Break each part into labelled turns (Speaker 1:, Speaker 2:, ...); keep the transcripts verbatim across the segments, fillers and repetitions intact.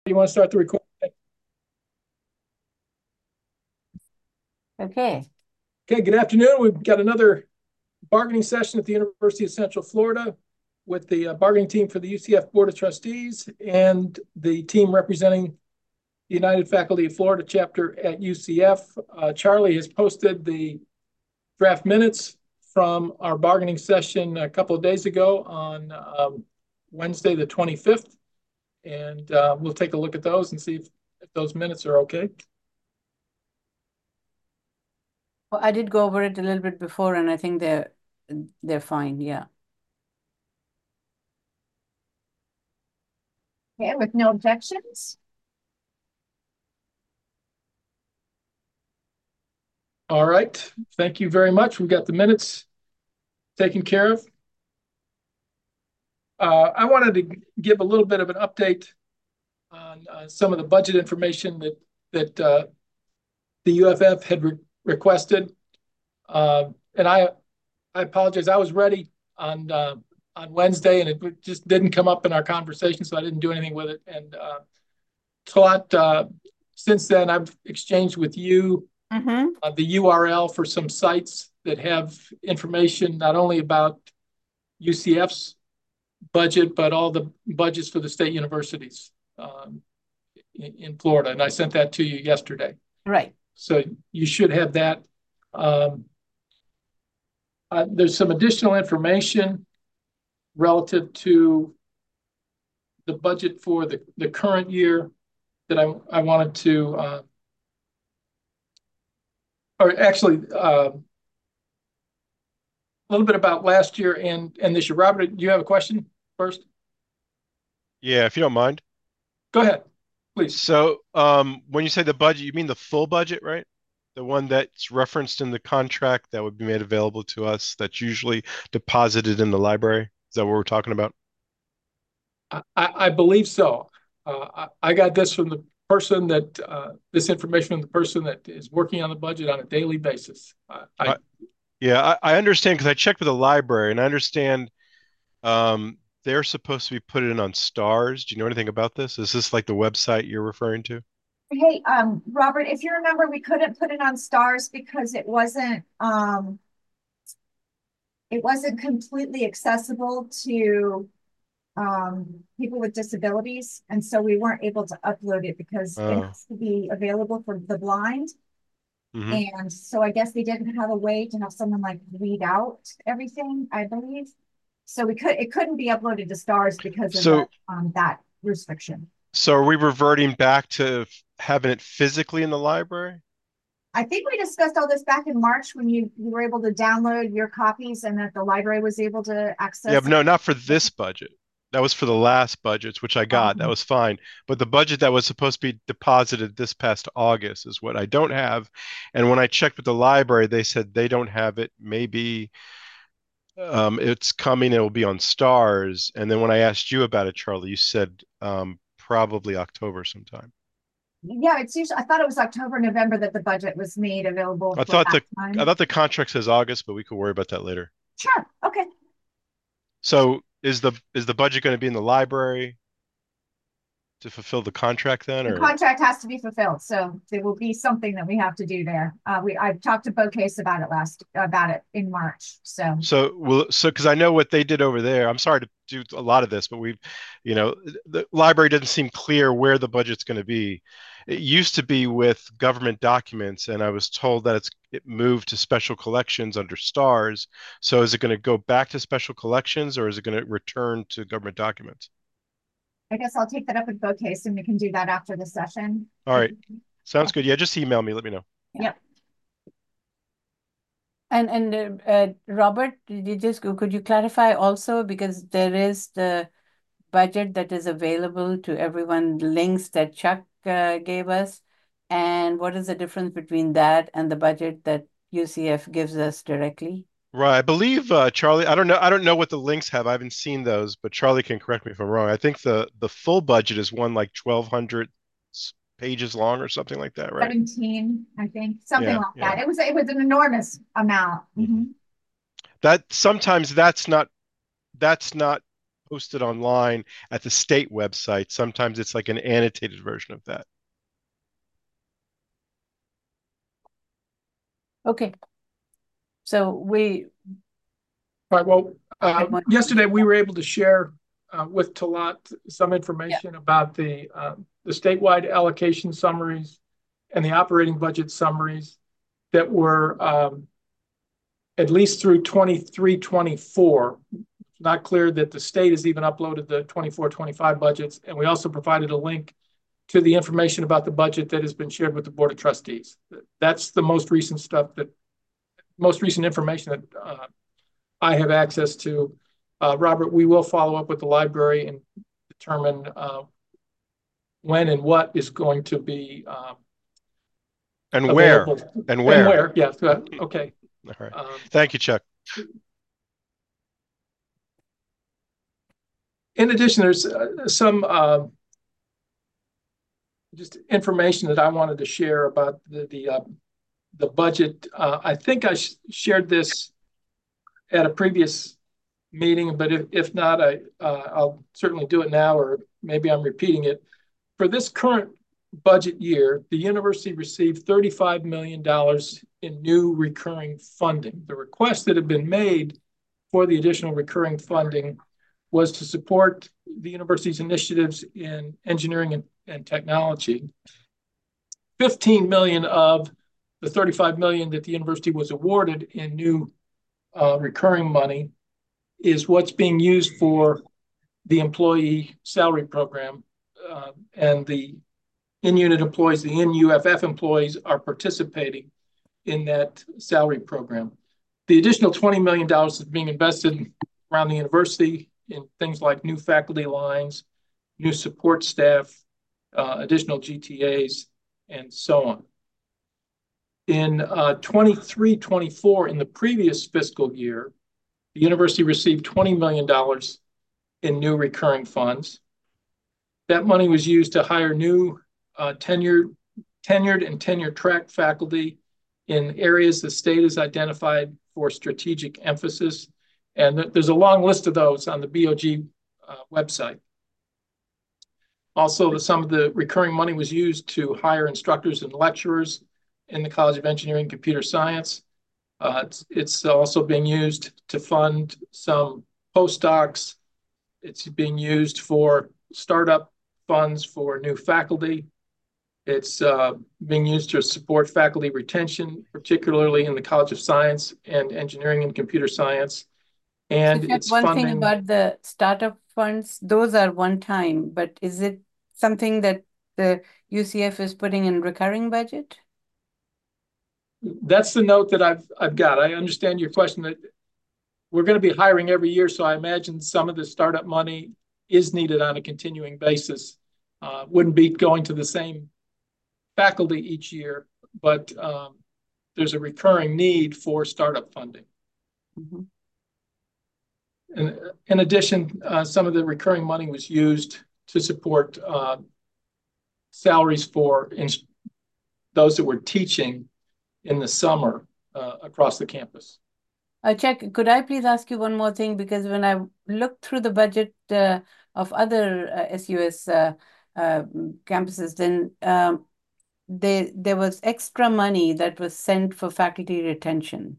Speaker 1: You want to start the recording?
Speaker 2: Okay.
Speaker 1: Okay, good afternoon. We've got another bargaining session at the University of Central Florida with the uh, bargaining team for the U C F Board of Trustees and the team representing the United Faculty of Florida chapter at U C F. Uh, Charlie has posted the draft minutes from our bargaining session a couple of days ago on um, Wednesday, the twenty-fifth. And uh, we'll take a look at those and see if, if those minutes are okay.
Speaker 2: Well, I did go over it a little bit before, and I think they're they're fine. Yeah.
Speaker 3: Okay, with no objections?
Speaker 1: All right. Thank you very much. We've got the minutes taken care of. Uh, I wanted to give a little bit of an update on uh, some of the budget information that that uh, the U F F had re requested. Uh, and I I apologize. I was ready on uh, on Wednesday, and it just didn't come up in our conversation, so I didn't do anything with it. And uh, Talat, uh, since then, I've exchanged with you
Speaker 2: Mm-hmm.
Speaker 1: uh, the U R L for some sites that have information not only about U C F's budget, but all the budgets for the state universities um, in, in Florida. And I sent that to you yesterday.
Speaker 2: Right.
Speaker 1: So you should have that. Um, uh, there's some additional information relative to the budget for the, the current year that I, I wanted to, uh, or actually, uh, a little bit about last year and, and this year. Robert, do you have a question first?
Speaker 4: Yeah, if you don't mind.
Speaker 1: Go ahead, please.
Speaker 4: So, um, when you say the budget, you mean the full budget, right? The one that's referenced in the contract that would be made available to us, that's usually deposited in the library. Is that what we're talking about?
Speaker 1: I, I believe so. Uh, I, I got this from the person that, uh, this information from the person that is working on the budget on a daily basis. I, I,
Speaker 4: I, yeah, I, I understand because I checked with the library and I understand um, they're supposed to be put in on stars. Do you know anything about this? Is this like the website you're referring to?
Speaker 3: Hey, um, Robert, if you remember, we couldn't put it on stars because it wasn't, um, it wasn't completely accessible to, um, people with disabilities. And so we weren't able to upload it because it
Speaker 4: Oh,
Speaker 3: has to be available for the blind.
Speaker 4: hmm.
Speaker 3: And so I guess they didn't have a way to have someone like read out everything, I believe. So we could, it couldn't be uploaded to stars because of the,
Speaker 4: So,
Speaker 3: um, that restriction.
Speaker 4: so are we reverting back to f- having it physically in the library?
Speaker 3: I think we discussed all this back in March when you, you were able to download your copies and that the library was able to
Speaker 4: Yeah,
Speaker 3: access
Speaker 4: but
Speaker 3: it.
Speaker 4: no, not for this budget. That was for the last budgets, which I got. That
Speaker 3: Um,
Speaker 4: was fine. But the budget that was supposed to be deposited this past August is what I don't have. And when I checked with the library, they said they don't have it. Maybe um, it's coming. It will be on Stars. And then when I asked you about it, Charlie, you said um, probably October sometime.
Speaker 3: yeah, it's usually, I thought it was October, November that the budget was made available
Speaker 4: I
Speaker 3: for
Speaker 4: thought
Speaker 3: that
Speaker 4: the I
Speaker 3: time.
Speaker 4: thought the contract says August, but we could worry about that later.
Speaker 3: Sure, okay.
Speaker 4: So is the is the budget going to be in the library to fulfill the contract then,
Speaker 3: The
Speaker 4: or
Speaker 3: contract has to be fulfilled, so there will be something that we have to do there. Uh, we, I talked to Bo Case about it last, about it in March, so.
Speaker 4: so will so because I know what they did over there. I'm sorry to do a lot of this, but we've, you know, the library doesn't seem clear where the budget's going to be. It used to be with government documents, and I was told that it's it moved to special collections under stars. So is it going to go back to special collections, or is it going to return to government documents?
Speaker 3: I guess I'll take that up with Bo Case and we can do that after the session.
Speaker 4: All right, sounds good. Yeah, just email me. Let me know.
Speaker 2: Yeah.
Speaker 3: Yep.
Speaker 2: And and uh, uh, Robert, did you just could you clarify also because there is the budget that is available to everyone, links that Chuck uh, gave us, and what is the difference between that and the budget that U C F gives us directly?
Speaker 4: Right. I believe uh, Charlie, I don't know. I don't know what the links have. I haven't seen those, but Charlie can correct me if I'm wrong. I think the the full budget is one like twelve hundred pages long or something like that, right?
Speaker 3: seventeen, I think, something
Speaker 4: Yeah,
Speaker 3: like
Speaker 4: yeah.
Speaker 3: that. It was, it was an enormous amount.
Speaker 4: Mhm.
Speaker 3: Mhm.
Speaker 4: That sometimes that's not that's not posted online at the state website. Sometimes it's like an annotated version of that.
Speaker 2: Okay. So we.
Speaker 1: All right, well, uh, yesterday we were able to share uh, with Talat some information yeah. about the uh, the statewide allocation summaries and the operating budget summaries that were um, at least through twenty-three twenty-four. Not clear that the state has even uploaded the twenty-four twenty-five budgets. And we also provided a link to the information about the budget that has been shared with the Board of Trustees. That's the most recent stuff that, most recent information that uh, I have access to. Uh, Robert, we will follow up with the library and determine uh, when and what is going to be um,
Speaker 4: and
Speaker 1: available.
Speaker 4: where and where
Speaker 1: and where. Yes. Yeah, okay.
Speaker 4: All right.
Speaker 1: Um,
Speaker 4: Thank you, Chuck.
Speaker 1: In addition, there's uh, some uh, just information that I wanted to share about the the, uh, the budget. Uh, I think I sh shared this at a previous meeting, but if, if not, I, uh, I'll certainly do it now, or maybe I'm repeating it. For this current budget year, the university received thirty-five million dollars in new recurring funding. The requests that have been made for the additional recurring funding was to support the university's initiatives in engineering and, and technology. fifteen million dollars of the thirty-five million dollars that the university was awarded in new uh, recurring money is what's being used for the employee salary program. Uh, and the in-unit employees, the N U F F employees are participating in that salary program. The additional twenty million dollars is being invested around the university in things like new faculty lines, new support staff, uh, additional G T As, and so on. In uh, twenty-three twenty-four, in the previous fiscal year, the university received twenty million dollars in new recurring funds. That money was used to hire new uh, tenured, tenured and tenure track faculty in areas the state has identified for strategic emphasis. And th there's a long list of those on the B O G uh, website. Also, the, some of the recurring money was used to hire instructors and lecturers in the College of Engineering and Computer Science. Uh, it's, it's also being used to fund some postdocs. It's being used for startup funds for new faculty. It's uh, being used to support faculty retention, particularly in the College of Science and Engineering and Computer Science. And
Speaker 2: so
Speaker 1: it's
Speaker 2: one
Speaker 1: funding...
Speaker 2: thing about the startup funds, those are one time, but is it something that the U C F is putting in recurring budget?
Speaker 1: That's the note that I've I've got. I understand your question that we're going to be hiring every year, so I imagine some of the startup money is needed on a continuing basis. Uh, wouldn't be going to the same faculty each year, but um, there's a recurring need for startup funding.
Speaker 2: Mm-hmm.
Speaker 1: And in addition, uh, some of the recurring money was used to support uh, salaries for those that were teaching in the summer uh, across the campus.
Speaker 2: Uh, Chuck, could I please ask you one more thing? Because when I looked through the budget uh, of other uh, S U S uh, uh, campuses, then um, they, there was extra money that was sent for faculty retention.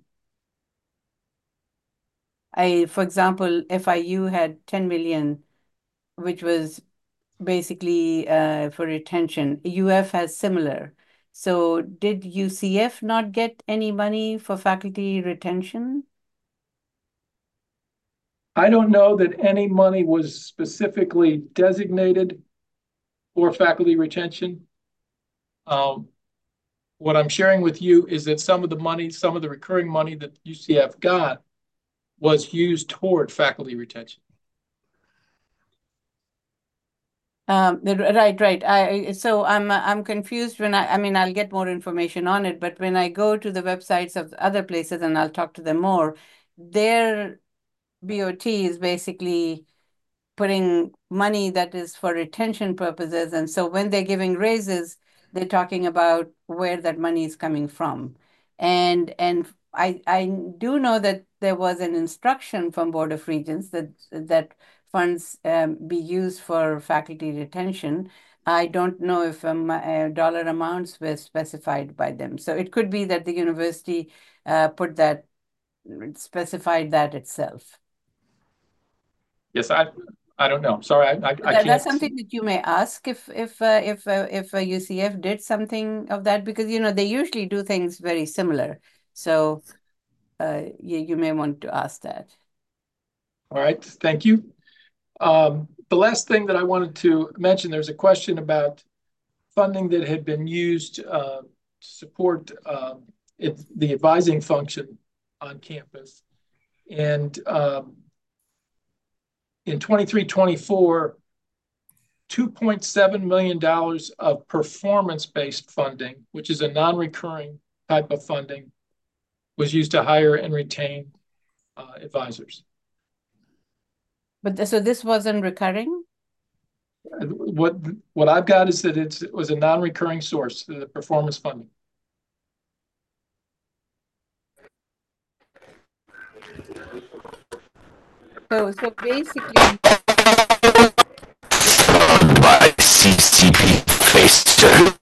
Speaker 2: I, for example, F I U had ten million, which was basically uh, for retention. U F has similar. So did U C F not get any money for faculty retention?
Speaker 1: I don't know that any money was specifically designated for faculty retention. Um, what I'm sharing with you is that some of the money, some of the recurring money that U C F got was used toward faculty retention.
Speaker 2: Um, right, right. I so I'm I'm confused when I I mean I'll get more information on it, but when I go to the websites of other places and I'll talk to them more, their B O T is basically putting money that is for retention purposes, and so when they're giving raises, they're talking about where that money is coming from, and and I I do know that there was an instruction from Board of Regents that that funds um, be used for faculty retention. I don't know if um, uh, dollar amounts were specified by them. So it could be that the university uh, put that, specified that itself.
Speaker 1: Yes, I, I don't know. Sorry, I, I, I
Speaker 2: That,
Speaker 1: can't.
Speaker 2: that's something that you may ask if if uh, if uh, if uh, U C F did something of that, because you know they usually do things very similar. So uh, you you may want to ask that.
Speaker 1: All right, thank you. Um, the last thing that I wanted to mention, there's a question about funding that had been used uh, to support um, it, the advising function on campus. And um, in twenty-three twenty-four, two point seven million dollars of performance-based funding, which is a non-recurring type of funding, was used to hire and retain uh, advisors.
Speaker 2: But th so this wasn't recurring?
Speaker 1: What what I've got is that it's, it was a non-recurring source, the performance funding.
Speaker 2: So so basically,
Speaker 5: by C C P face.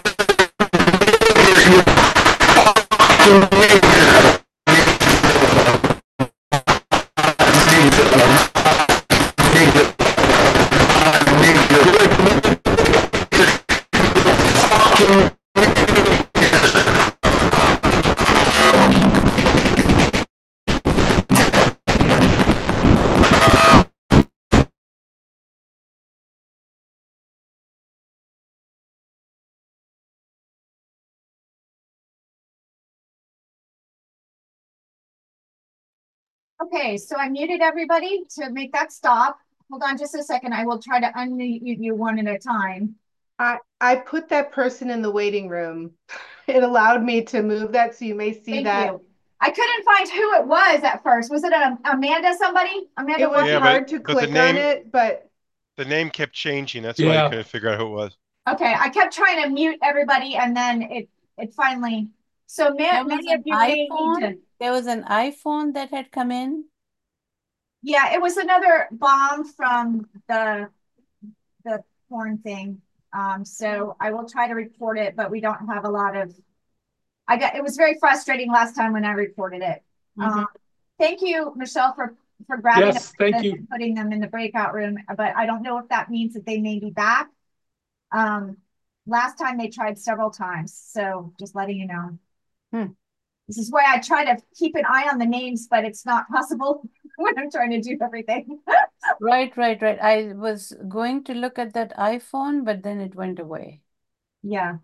Speaker 3: Okay, so I muted everybody to make that stop. Hold on just a second. I will try to unmute you one at a time.
Speaker 6: I, I put that person in the waiting room. It allowed me to move that, so you may see
Speaker 3: Thank
Speaker 6: that.
Speaker 3: you. I couldn't find who it was at first. Was it a, Amanda somebody? Amanda
Speaker 6: It was
Speaker 4: Yeah,
Speaker 6: hard
Speaker 4: but-
Speaker 6: to
Speaker 4: but the
Speaker 6: click on
Speaker 4: name-
Speaker 6: it, but
Speaker 4: The name kept changing. That's why
Speaker 1: Yeah.
Speaker 4: I couldn't figure out who it was.
Speaker 3: Okay, I kept trying to mute everybody and then it it finally. So ma
Speaker 2: there was
Speaker 3: many
Speaker 2: an
Speaker 3: of you may need to.
Speaker 2: iPhone. There was an iPhone that had come in.
Speaker 3: Yeah, it was another bomb from the the porn thing. Um, so I will try to report it, but we don't have a lot of. I got it was very frustrating last time when I reported it.
Speaker 2: Mhm.
Speaker 3: Um, thank you, Michelle, for for grabbing
Speaker 1: Yes,
Speaker 3: them
Speaker 1: thank
Speaker 3: and
Speaker 1: you.
Speaker 3: putting them in the breakout room. But I don't know if that means that they may be back. Um, last time they tried several times, so just letting you know.
Speaker 2: Hmm.
Speaker 3: This is why I try to keep an eye on the names, but it's not possible when I'm trying to do everything.
Speaker 2: Right, right, right. I was going to look at that iPhone, but then it went away.
Speaker 3: Yeah,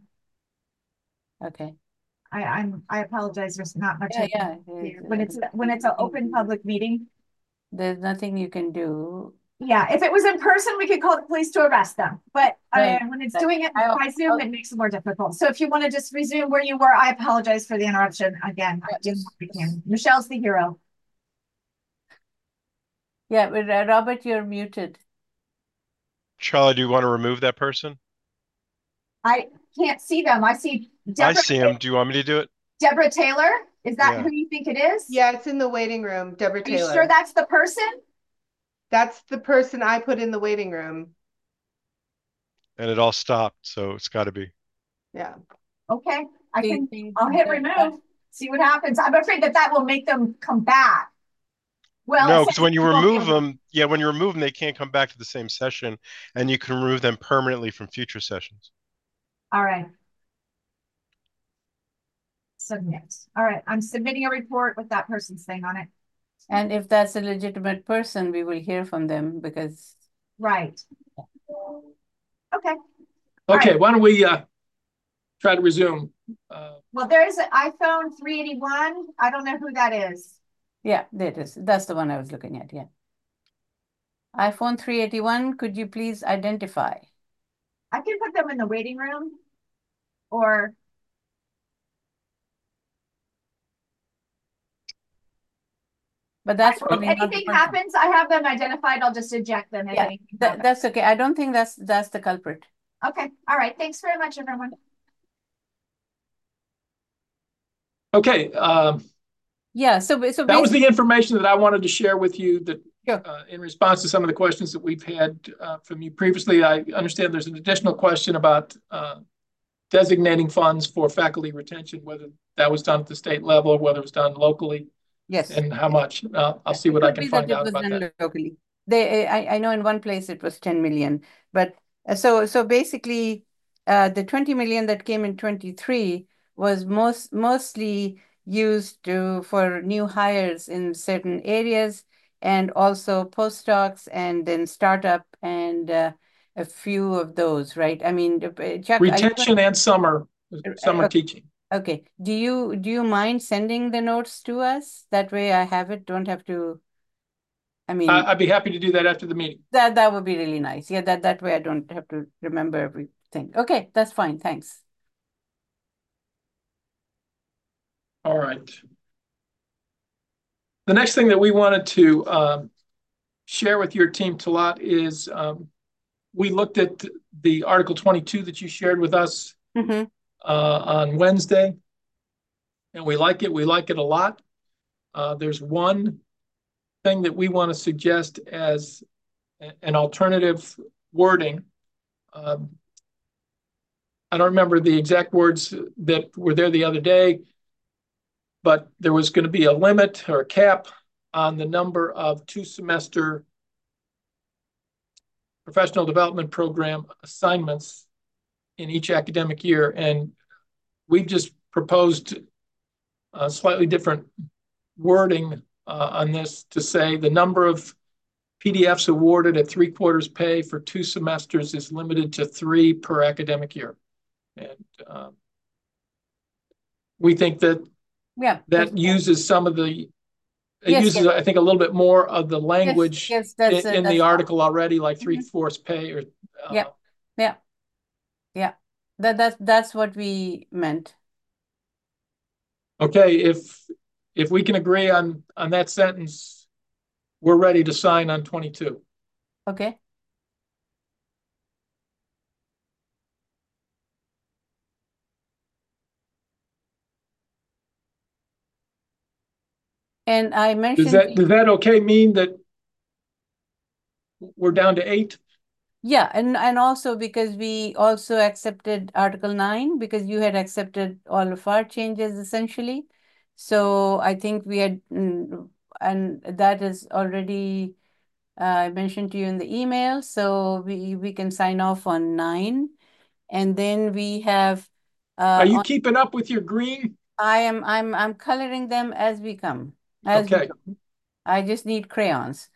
Speaker 2: Okay.
Speaker 3: I, I'm, I apologize. There's not much
Speaker 2: Yeah,
Speaker 3: I can
Speaker 2: yeah.
Speaker 3: do
Speaker 2: it's,
Speaker 3: when
Speaker 2: uh,
Speaker 3: it's, when it's an open public meeting.
Speaker 2: There's nothing you can do.
Speaker 3: Yeah, if it was in person, we could call the police to arrest them. But uh,
Speaker 2: Right,
Speaker 3: when it's
Speaker 2: right.
Speaker 3: doing it
Speaker 2: I'll-
Speaker 3: by Zoom,
Speaker 2: I'll-
Speaker 3: it makes it more difficult. So if you want to just resume where you were, I apologize for the interruption. Again, I
Speaker 2: Yeah,
Speaker 3: didn't
Speaker 2: just-
Speaker 3: want to begin. Michelle's the hero.
Speaker 2: Yeah, but uh, Robert, you're muted.
Speaker 4: Charlie, do you want to remove that person?
Speaker 3: I can't see them. I see
Speaker 4: I
Speaker 3: Deborah,
Speaker 4: see him. Do you want me to do it?
Speaker 3: Deborah Taylor. Is that
Speaker 4: Yeah.
Speaker 3: who you think it is?
Speaker 6: yeah, it's in the waiting room. Deborah
Speaker 3: Are you
Speaker 6: Taylor.
Speaker 3: sure that's the person?
Speaker 6: That's the person I put in the waiting room.
Speaker 4: And it all stopped, so it's got to be.
Speaker 6: Yeah.
Speaker 3: Okay, I
Speaker 2: See-
Speaker 3: can,
Speaker 2: see
Speaker 3: I'll hit
Speaker 2: that-
Speaker 3: remove, see what happens. I'm afraid that that will make them come back. Well,
Speaker 4: No,
Speaker 3: it
Speaker 4: because
Speaker 3: says
Speaker 4: when you
Speaker 3: it won't
Speaker 4: remove
Speaker 3: be-
Speaker 4: them, yeah, when you remove them, they can't come back to the same session, and you can remove them permanently from future sessions.
Speaker 3: All right. Submit. All right, I'm submitting a report with that person's thing on it.
Speaker 2: And if that's a legitimate person, we will hear from them because
Speaker 3: Right. Okay,
Speaker 1: Okay,
Speaker 3: right.
Speaker 1: why don't we uh, try to resume? Uh,
Speaker 3: well, there's an iPhone three eighty-one. I don't know who that is.
Speaker 2: yeah, there it is. That's the one I was looking at. Yeah. iPhone three eighty-one, could you please identify?
Speaker 3: I can put them in the waiting room or.
Speaker 2: But that's
Speaker 3: If
Speaker 2: probably not the
Speaker 3: anything
Speaker 2: person.
Speaker 3: happens, I have them identified. I'll just eject them if
Speaker 2: Yeah,
Speaker 3: anything
Speaker 2: That,
Speaker 3: happens.
Speaker 2: that's okay. I don't think that's that's the culprit.
Speaker 3: Okay, all right. Thanks very much, everyone.
Speaker 1: okay, um,
Speaker 2: Yeah. So so
Speaker 1: that was
Speaker 2: basically,
Speaker 1: the information that I wanted to share with you that
Speaker 2: Sure.
Speaker 1: uh, in response to some of the questions that we've had uh, from you previously, I understand there's an additional question about uh, designating funds for faculty retention, whether that was done at the state level or whether it was done locally,
Speaker 2: Yes.
Speaker 1: and how much. Uh, I'll see
Speaker 2: It
Speaker 1: what I
Speaker 2: could
Speaker 1: can
Speaker 2: be
Speaker 1: find
Speaker 2: that it
Speaker 1: out
Speaker 2: was
Speaker 1: about
Speaker 2: done
Speaker 1: that.
Speaker 2: locally. They, I, I know in one place it was ten million, but uh, so so basically, uh, the twenty million that came in twenty-three was most mostly used to for new hires in certain areas, and also postdocs, and then startup, and uh, a few of those, right? I mean, uh, Chuck, are you
Speaker 1: Retention and summer, summer
Speaker 2: okay.
Speaker 1: teaching.
Speaker 2: Okay. Do you do you mind sending the notes to us? That way I have it, don't have to, I mean,
Speaker 1: I- I'd be happy to do that after the meeting.
Speaker 2: that that would be really nice. Yeah, that that way I don't have to remember everything. Okay, that's fine. Thanks.
Speaker 1: All right. The next thing that we wanted to um, share with your team, Talat, is um, we looked at the Article twenty-two that you shared with us
Speaker 2: Mm-hmm.
Speaker 1: uh, on Wednesday, and we like it. We like it a lot. Uh, there's one thing that we want to suggest as an alternative wording. Um, I don't remember the exact words that were there the other day, but there was going to be a limit or a cap on the number of two semester professional development program assignments in each academic year. And we've just proposed a slightly different wording uh, on this to say the number of P D Fs awarded at three quarters pay for two semesters is limited to three per academic year. And um, we think that
Speaker 2: Yeah.
Speaker 1: that uses some of the, it
Speaker 2: yes,
Speaker 1: uses,
Speaker 2: yes.
Speaker 1: I think, a little bit more of the language
Speaker 2: yes, that's,
Speaker 1: in,
Speaker 2: uh,
Speaker 1: in
Speaker 2: that's
Speaker 1: the
Speaker 2: fine.
Speaker 1: article already, like three
Speaker 2: Mhm.
Speaker 1: fourths pay or. Uh,
Speaker 2: Yeah. Yeah. Yeah. That that's that's what we meant.
Speaker 1: Okay, if if we can agree on on that sentence, we're ready to sign on twenty-two.
Speaker 2: Okay. And I
Speaker 1: Does
Speaker 2: mentioned
Speaker 1: that does that okay mean that we're down to eight?
Speaker 2: yeah, and and also because we also accepted Article nine because you had accepted all of our changes essentially. So I think we had, mm, and that is already uh, I mentioned to you in the email. So we we can sign off on nine, and then we have.
Speaker 1: Are
Speaker 2: Uh,
Speaker 1: you
Speaker 2: on,
Speaker 1: keeping up with your green?
Speaker 2: I am I'm I'm coloring them as we come, as we
Speaker 1: Okay.
Speaker 2: go. I just need crayons.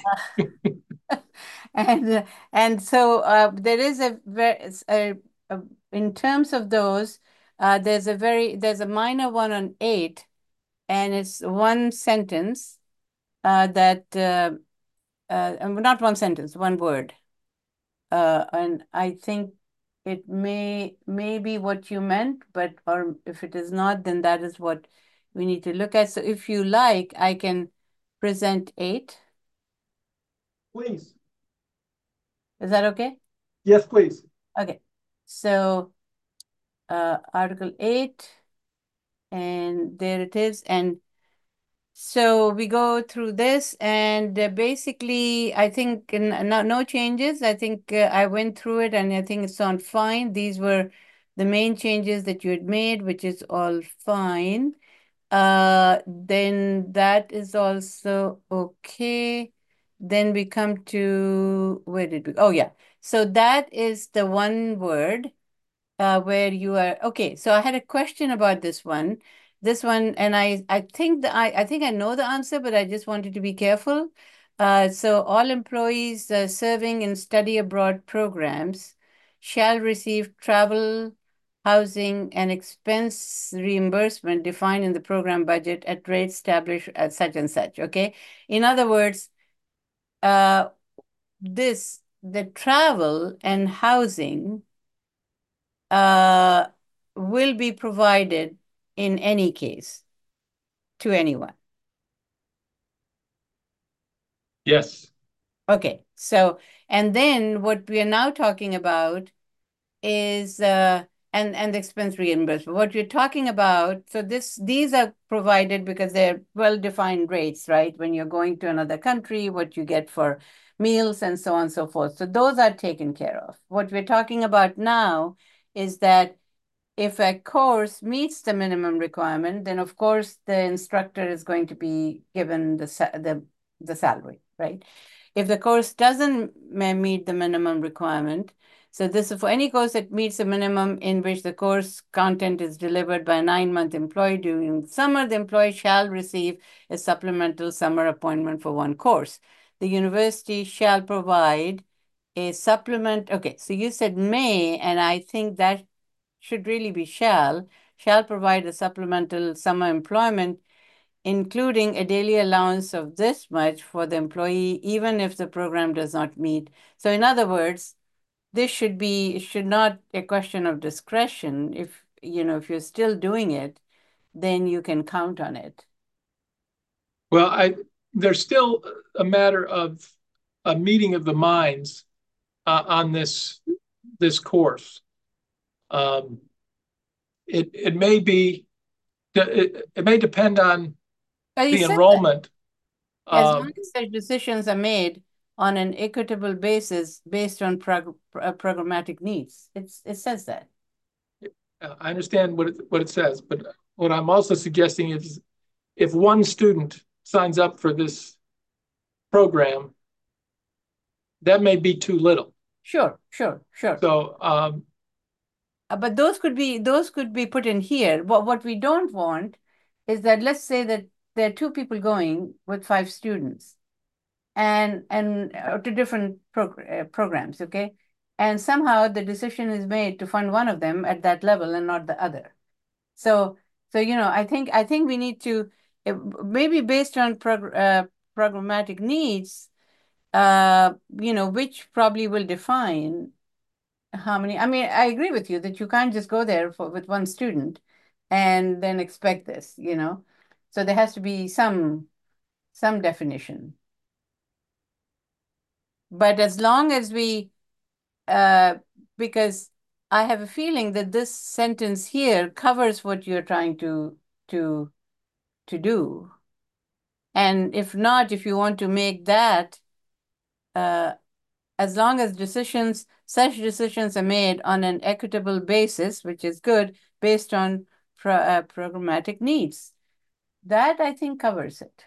Speaker 2: And uh, and so uh, there is a very a, a, in terms of those, uh, there's a very there's a minor one on eight, and it's one sentence uh, that uh, uh, um, not one sentence, one word, uh, and I think it may may be what you meant, but or if it is not, then that is what we need to look at. So if you like, I can present eight.
Speaker 1: Please.
Speaker 2: Is that okay?
Speaker 1: Yes, please.
Speaker 2: Okay, so uh, Article eight, and there it is. And so we go through this, and uh, basically, I think n- no, no changes. I think uh, I went through it, and I think it's on fine. These were the main changes that you had made, which is all fine. Uh, then that is also okay. Then we come to, where did we, oh yeah. So that is the one word uh, where you are, okay, so I had a question about this one. This one, and I, I think that I, I think I know the answer, but I just wanted to be careful. Uh, so all employees uh, serving in study abroad programs shall receive travel, housing, and expense reimbursement defined in the program budget at rates established at such and such, okay? In other words, uh, this, the travel and housing uh, will be provided in any case to anyone.
Speaker 1: Yes.
Speaker 2: Okay, so, and then what we are now talking about is uh, and, and the expense reimbursement. What you're talking about, so this these are provided because they're well-defined rates, right? When you're going to another country, what you get for meals and so on and so forth. So those are taken care of. What we're talking about now is that if a course meets the minimum requirement, then of course the instructor is going to be given the, the, the salary, right? If the course doesn't meet the minimum requirement, so this is for any course that meets the minimum in which the course content is delivered by a nine-month employee during the summer, the employee shall receive a supplemental summer appointment for one course. The university shall provide a supplement. Okay, so you said may, and I think that should really be shall, shall provide a supplemental summer employment, including a daily allowance of this much for the employee, even if the program does not meet. So in other words, this should be, should not a question of discretion. If, you know, if you're still doing it, then you can count on it.
Speaker 1: Well, I, there's still a matter of a meeting of the minds uh, on this, this course. Um, it, it may be, it, it may depend on the enrollment.
Speaker 2: As
Speaker 1: Um,
Speaker 2: long as such decisions are made on an equitable basis based on prog uh, programmatic needs. It's, it says that.
Speaker 1: I understand what it, what it says, but what I'm also suggesting is if one student signs up for this program, that may be too little.
Speaker 2: Sure, sure, sure.
Speaker 1: So, um,
Speaker 2: uh, but those could be those could be put in here. But what we don't want is that, let's say that there are two people going with five students, and and uh, to different prog uh, programs, okay? And somehow the decision is made to fund one of them at that level and not the other. So, so you know, I think I think we need to uh, maybe based on prog uh, programmatic needs, uh, you know, which probably will define how many. I mean, I agree with you that you can't just go there for with one student and then expect this, you know. So there has to be some some definition. But as long as we, uh, because I have a feeling that this sentence here covers what you're trying to to to do. And if not, if you want to make that, uh, as long as decisions, such decisions are made on an equitable basis, which is good, based on pro uh, programmatic needs, that I think covers it.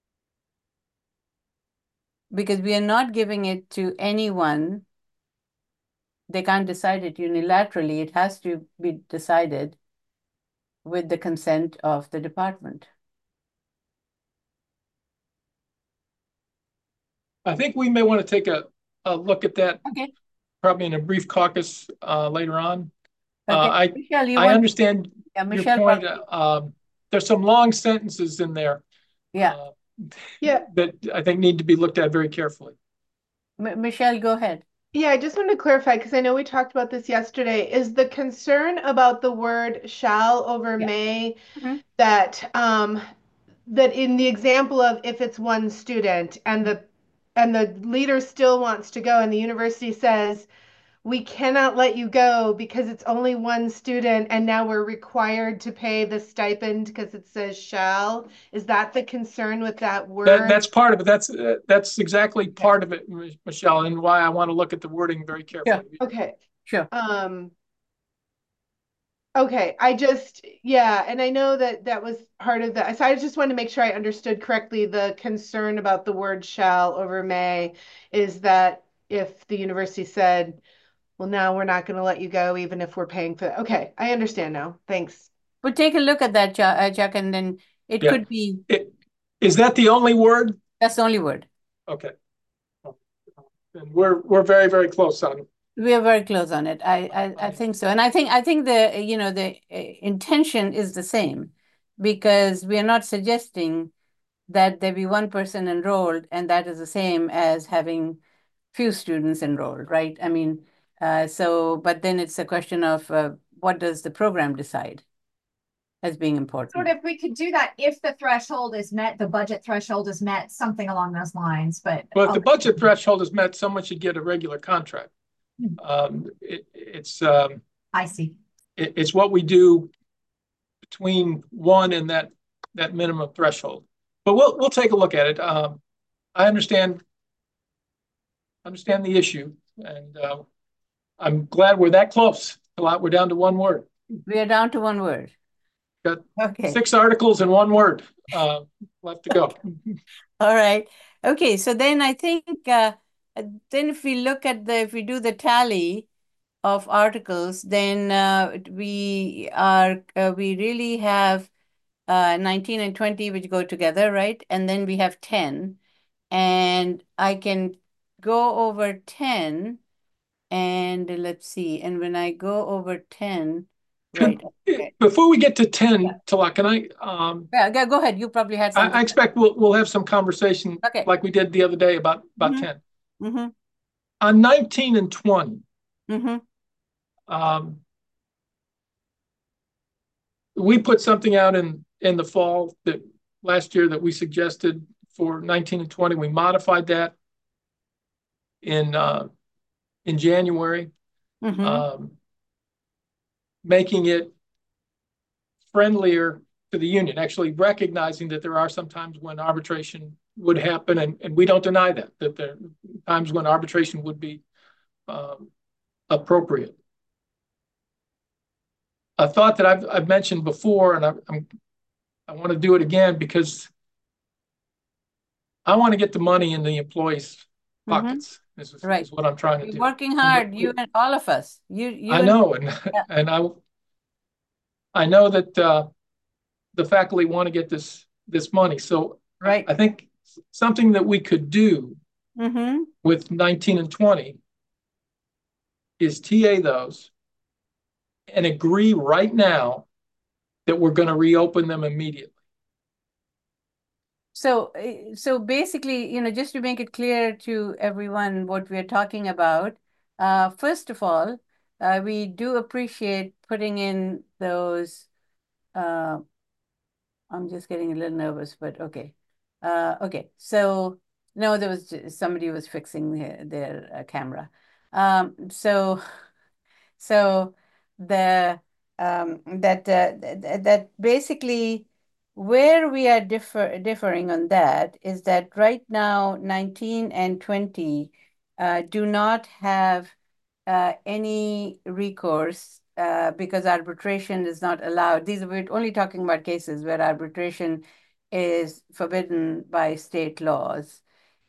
Speaker 2: Because we are not giving it to anyone. They can't decide it unilaterally. It has to be decided with the consent of the department.
Speaker 1: I think we may want to take a, a look at that.
Speaker 2: Okay.
Speaker 1: Probably in a brief caucus uh, later on.
Speaker 2: Okay.
Speaker 1: Uh, I,
Speaker 2: Michelle, you
Speaker 1: I
Speaker 2: want...
Speaker 1: understand
Speaker 2: yeah,
Speaker 1: your
Speaker 2: Michelle
Speaker 1: point. Um, there's some long sentences in there.
Speaker 2: Yeah.
Speaker 1: Uh,
Speaker 6: Yeah.
Speaker 1: That I think need to be looked at very carefully.
Speaker 2: M Michelle, go ahead.
Speaker 6: Yeah, I just want to clarify, because I know we talked about this yesterday. Is the concern about the word shall over
Speaker 2: Yeah.
Speaker 6: may
Speaker 2: Mm-hmm.
Speaker 6: that um that in the example of if it's one student and the and the leader still wants to go and the university says we cannot let you go because it's only one student and now we're required to pay the stipend because it says shall. Is that the concern with that word?
Speaker 1: That, that's part of it. That's uh, that's exactly part of it, Michelle, and why I want to look at the wording very carefully.
Speaker 2: Yeah.
Speaker 6: Okay.
Speaker 2: Sure.
Speaker 6: Um, okay. I just, yeah. And I know that that was part of that. So I just wanted to make sure I understood correctly. The concern about the word shall over may is that if the university said, well, now we're not going to let you go, even if we're paying for it. Okay. I understand now. Thanks.
Speaker 2: But take a look at that, Chuck, and then it
Speaker 1: Yeah.
Speaker 2: could be.
Speaker 1: It, is that the only word?
Speaker 2: That's the only word.
Speaker 1: Okay. And we're we're very very close on it.
Speaker 2: We are very close on it. I, I I think so, and I think I think the you know the intention is the same, because we are not suggesting that there be one person enrolled and that is the same as having few students enrolled, right? I mean, uh, so but then it's a question of uh, what does the program decide as being important.
Speaker 3: Sort of, we could do that if the threshold is met, the budget threshold is met, something along those lines. But
Speaker 1: well, if the budget threshold is met, someone should get a regular contract. Um, it, it's um,
Speaker 3: I see.
Speaker 1: it, it's what we do between one and that that minimum threshold. But we'll we'll take a look at it. Um, I understand understand the issue, and uh, I'm glad we're that close. A lot. We're down to one word.
Speaker 2: We are down to one word.
Speaker 1: Got
Speaker 2: Okay.
Speaker 1: six articles and one word uh, left to go.
Speaker 2: All right. Okay. So then I think uh, then if we look at the if we do the tally of articles, then uh, we are uh, we really have uh, nineteen and twenty which go together, right? And then we have ten, and I can go over ten, and let's see. And when I go over ten, right? Okay.
Speaker 1: Before we get to ten, Talat, can I? Um,
Speaker 2: Yeah, go go ahead. You probably had
Speaker 1: I,
Speaker 2: something.
Speaker 1: I expect we'll we'll have some conversation
Speaker 2: Okay.
Speaker 1: like we did the other day about about
Speaker 2: Mhm.
Speaker 1: ten.
Speaker 2: Mm-hmm.
Speaker 1: On nineteen and twenty,
Speaker 2: Mm-hmm.
Speaker 1: um, we put something out in in the fall that last year that we suggested for nineteen and twenty. We modified that in uh, in January,
Speaker 2: Mm-hmm.
Speaker 1: um, making it friendlier to the union, actually recognizing that there are some times when arbitration would happen, and, and we don't deny that, that there are times when arbitration would be um, appropriate. A thought that I've, I've mentioned before, and I, I'm, I want to do it again because I want to get the money in the employees' pockets. Mm-hmm. This is,
Speaker 2: right.
Speaker 1: is what I'm trying to
Speaker 2: You're
Speaker 1: do.
Speaker 2: Working hard,
Speaker 1: we,
Speaker 2: you and all of us. You, you.
Speaker 1: I
Speaker 2: and,
Speaker 1: know, and
Speaker 2: yeah.
Speaker 1: and I, I know that uh, the faculty want to get this this money. So
Speaker 2: right.
Speaker 1: I, I think something that we could do
Speaker 2: mm-hmm.
Speaker 1: with nineteen and twenty is T A those and agree right now that we're going to reopen them immediately.
Speaker 2: So, so basically, you know, just to make it clear to everyone what we're talking about, uh, first of all, uh, we do appreciate putting in those, uh, I'm just getting a little nervous, but okay. Uh, okay, so, no, there was just, somebody was fixing their, their uh, camera. Um, so, so the, um, that, uh, th that basically, where we are differ differing on that is that right now, nineteen and twenty uh, do not have uh, any recourse uh, because arbitration is not allowed. These are, we're only talking about cases where arbitration is forbidden by state laws.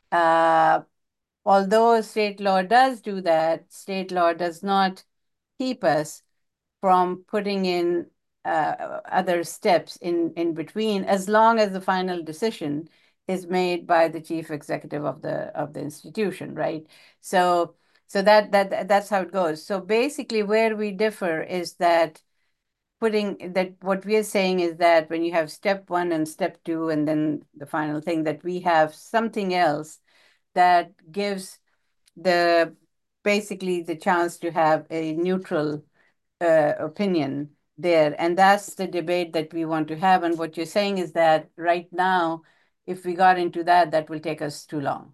Speaker 2: Uh, although state law does do that, state law does not keep us from putting in uh, other steps in, in between, as long as the final decision is made by the chief executive of the of the institution, right? So so that that that's how it goes. So basically, where we differ is that putting that what we are saying is that when you have step one and step two, and then the final thing, that we have something else that gives the basically the chance to have a neutral uh, opinion there. And that's the debate that we want to have. And what you're saying is that right now, if we got into that, that will take us too long.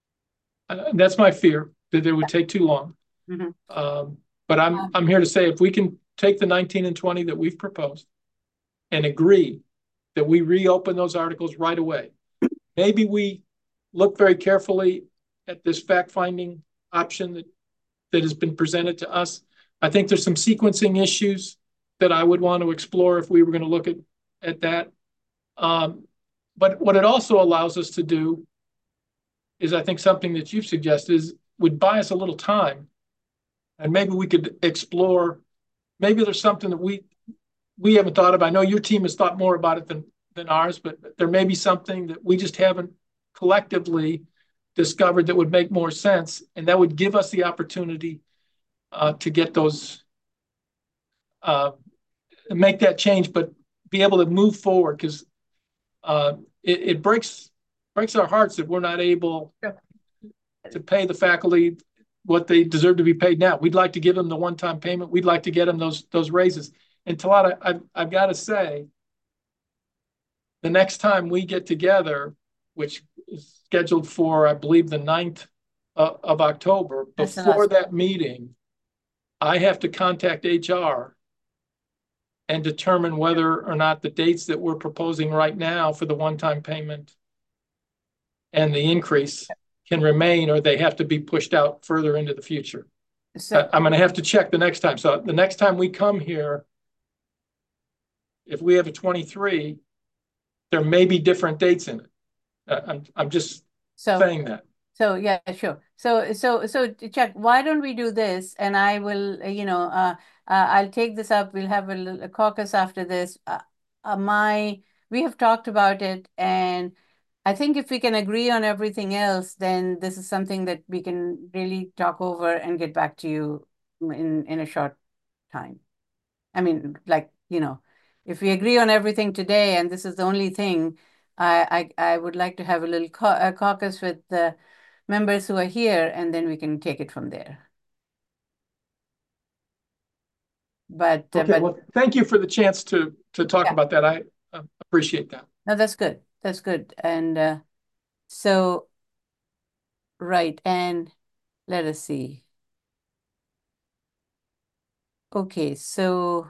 Speaker 1: Uh, that's my fear, that it would take too long.
Speaker 2: Mm-hmm.
Speaker 1: Um, but I'm, um, I'm here to say, if we can take the nineteen and twenty that we've proposed and agree that we reopen those articles right away, maybe we look very carefully at this fact-finding option that, that has been presented to us. I think there's some sequencing issues that I would want to explore if we were going to look at, at that. Um, but what it also allows us to do is, I think something that you've suggested is would buy us a little time, and maybe we could explore, maybe there's something that we we haven't thought of. I know your team has thought more about it than, than ours, but there may be something that we just haven't collectively discovered that would make more sense, and that would give us the opportunity uh, to get those, uh, make that change, but be able to move forward, because uh, it, it breaks breaks our hearts that we're not able to pay the faculty what they deserve to be paid now. We'd like to give them the one-time payment. We'd like to get them those those raises. And Talat, I've, I've got to say, the next time we get together, which is scheduled for, I believe, the ninth uh, of October, before that meeting, I have to contact H R and determine whether or not the dates that we're proposing right now for the one-time payment and the increase can remain, or they have to be pushed out further into the future.
Speaker 2: So,
Speaker 1: I'm gonna have to check the next time. So the next time we come here, if we have a twenty-three, there may be different dates in it. Uh, I'm, I'm just
Speaker 2: so,
Speaker 1: saying that.
Speaker 2: so yeah, sure. So, so, so Chuck, why don't we do this? And I will, uh, you know, uh, uh, I'll take this up. We'll have a, little- a caucus after this. Uh, uh, my, we have talked about it, and I think if we can agree on everything else, then this is something that we can really talk over and get back to you in, in a short time. I mean, like, you know, if we agree on everything today and this is the only thing, I I, I would like to have a little cau a caucus with the members who are here, and then we can take it from there. But uh,
Speaker 1: Okay,
Speaker 2: but
Speaker 1: well, thank you for the chance to to talk
Speaker 2: Yeah.
Speaker 1: about that. I uh, appreciate that.
Speaker 2: no, that's good. That's good. And uh, so, right, and let us see. Okay, so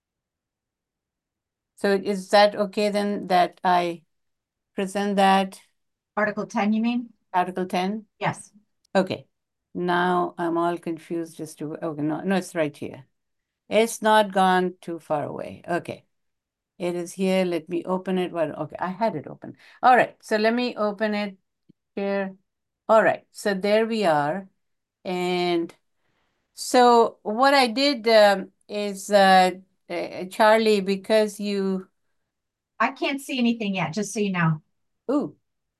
Speaker 2: so is that okay then that I present that
Speaker 3: Article ten, you mean?
Speaker 2: Article ten?
Speaker 3: Yes.
Speaker 2: Okay, now I'm all confused as to, okay, no, no, it's right here. It's not gone too far away. Okay, it is here. Let me open it. Well, okay, I had it open. All right, so let me open it here. All right, so there we are. And so what I did um, is, uh, uh, Charlie, because you,
Speaker 3: I can't see anything yet, just so you know.
Speaker 2: ooh,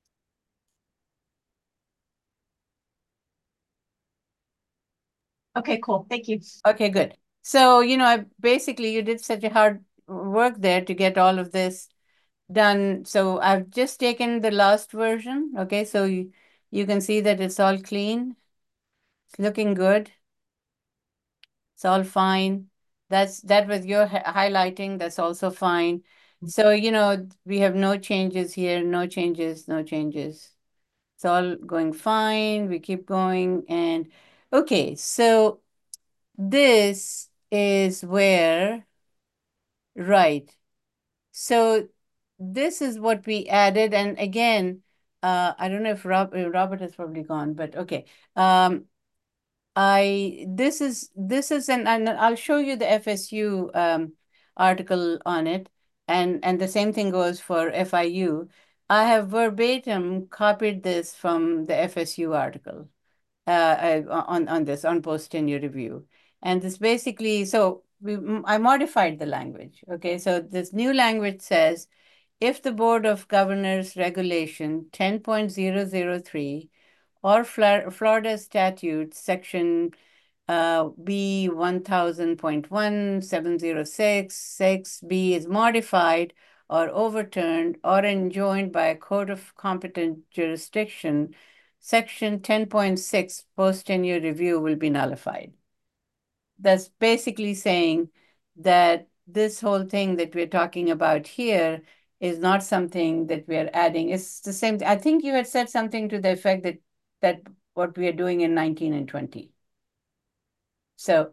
Speaker 3: Okay, cool. Thank you.
Speaker 2: okay, good. So, you know, I basically you did such a hard work there to get all of this done. So I've just taken the last version. Okay, so you, you can see that it's all clean. It's looking good. It's all fine. That's that with your hi- highlighting, that's also fine. So, you know, we have no changes here, no changes, no changes. It's all going fine. We keep going. And okay, so this is where, right. So this is what we added. And again, uh, I don't know if Rob, uh, Robert has probably gone, but okay. Um, I this is this is an and I'll show you the F S U um, article on it, and and the same thing goes for F I U. I have verbatim copied this from the F S U article uh, uh, on on this on post tenure review, and this basically so we I modified the language. Okay, so this new language says if the Board of Governors Regulation ten point zero zero three or Florida Statute Section uh, B one thousand point one seven zero six six B is modified or overturned or enjoined by a court of competent jurisdiction, Section ten point six post-tenure review will be nullified. That's basically saying that this whole thing that we're talking about here is not something that we're adding. It's the same. I think you had said something to the effect that that what we are doing in nineteen and twenty. So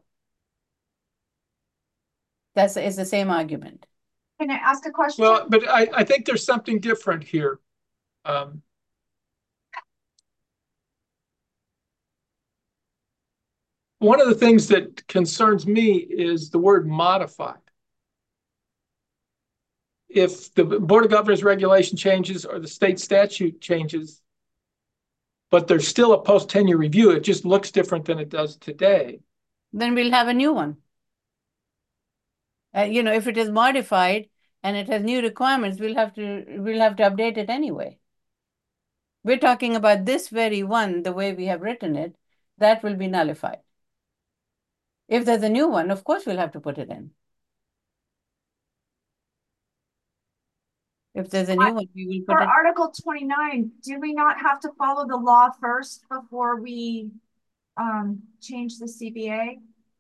Speaker 2: that's it's the same argument.
Speaker 3: Can I ask a question?
Speaker 1: Well, but I, I think there's something different here. Um, one of the things that concerns me is the word modified. If the Board of Governors regulation changes or the state statute changes, but there's still a post-tenure review, it just looks different than it does today.
Speaker 2: Then we'll have a new one. Uh, you know, if it is modified and it has new requirements, we'll have to we'll have to update it anyway. We're talking about this very one, the way we have written it, that will be nullified. If there's a new one, of course we'll have to put it in. If there's a new one, we will put
Speaker 3: For
Speaker 2: it.
Speaker 3: Article twenty-nine, do we not have to follow the law first before we um change the C B A?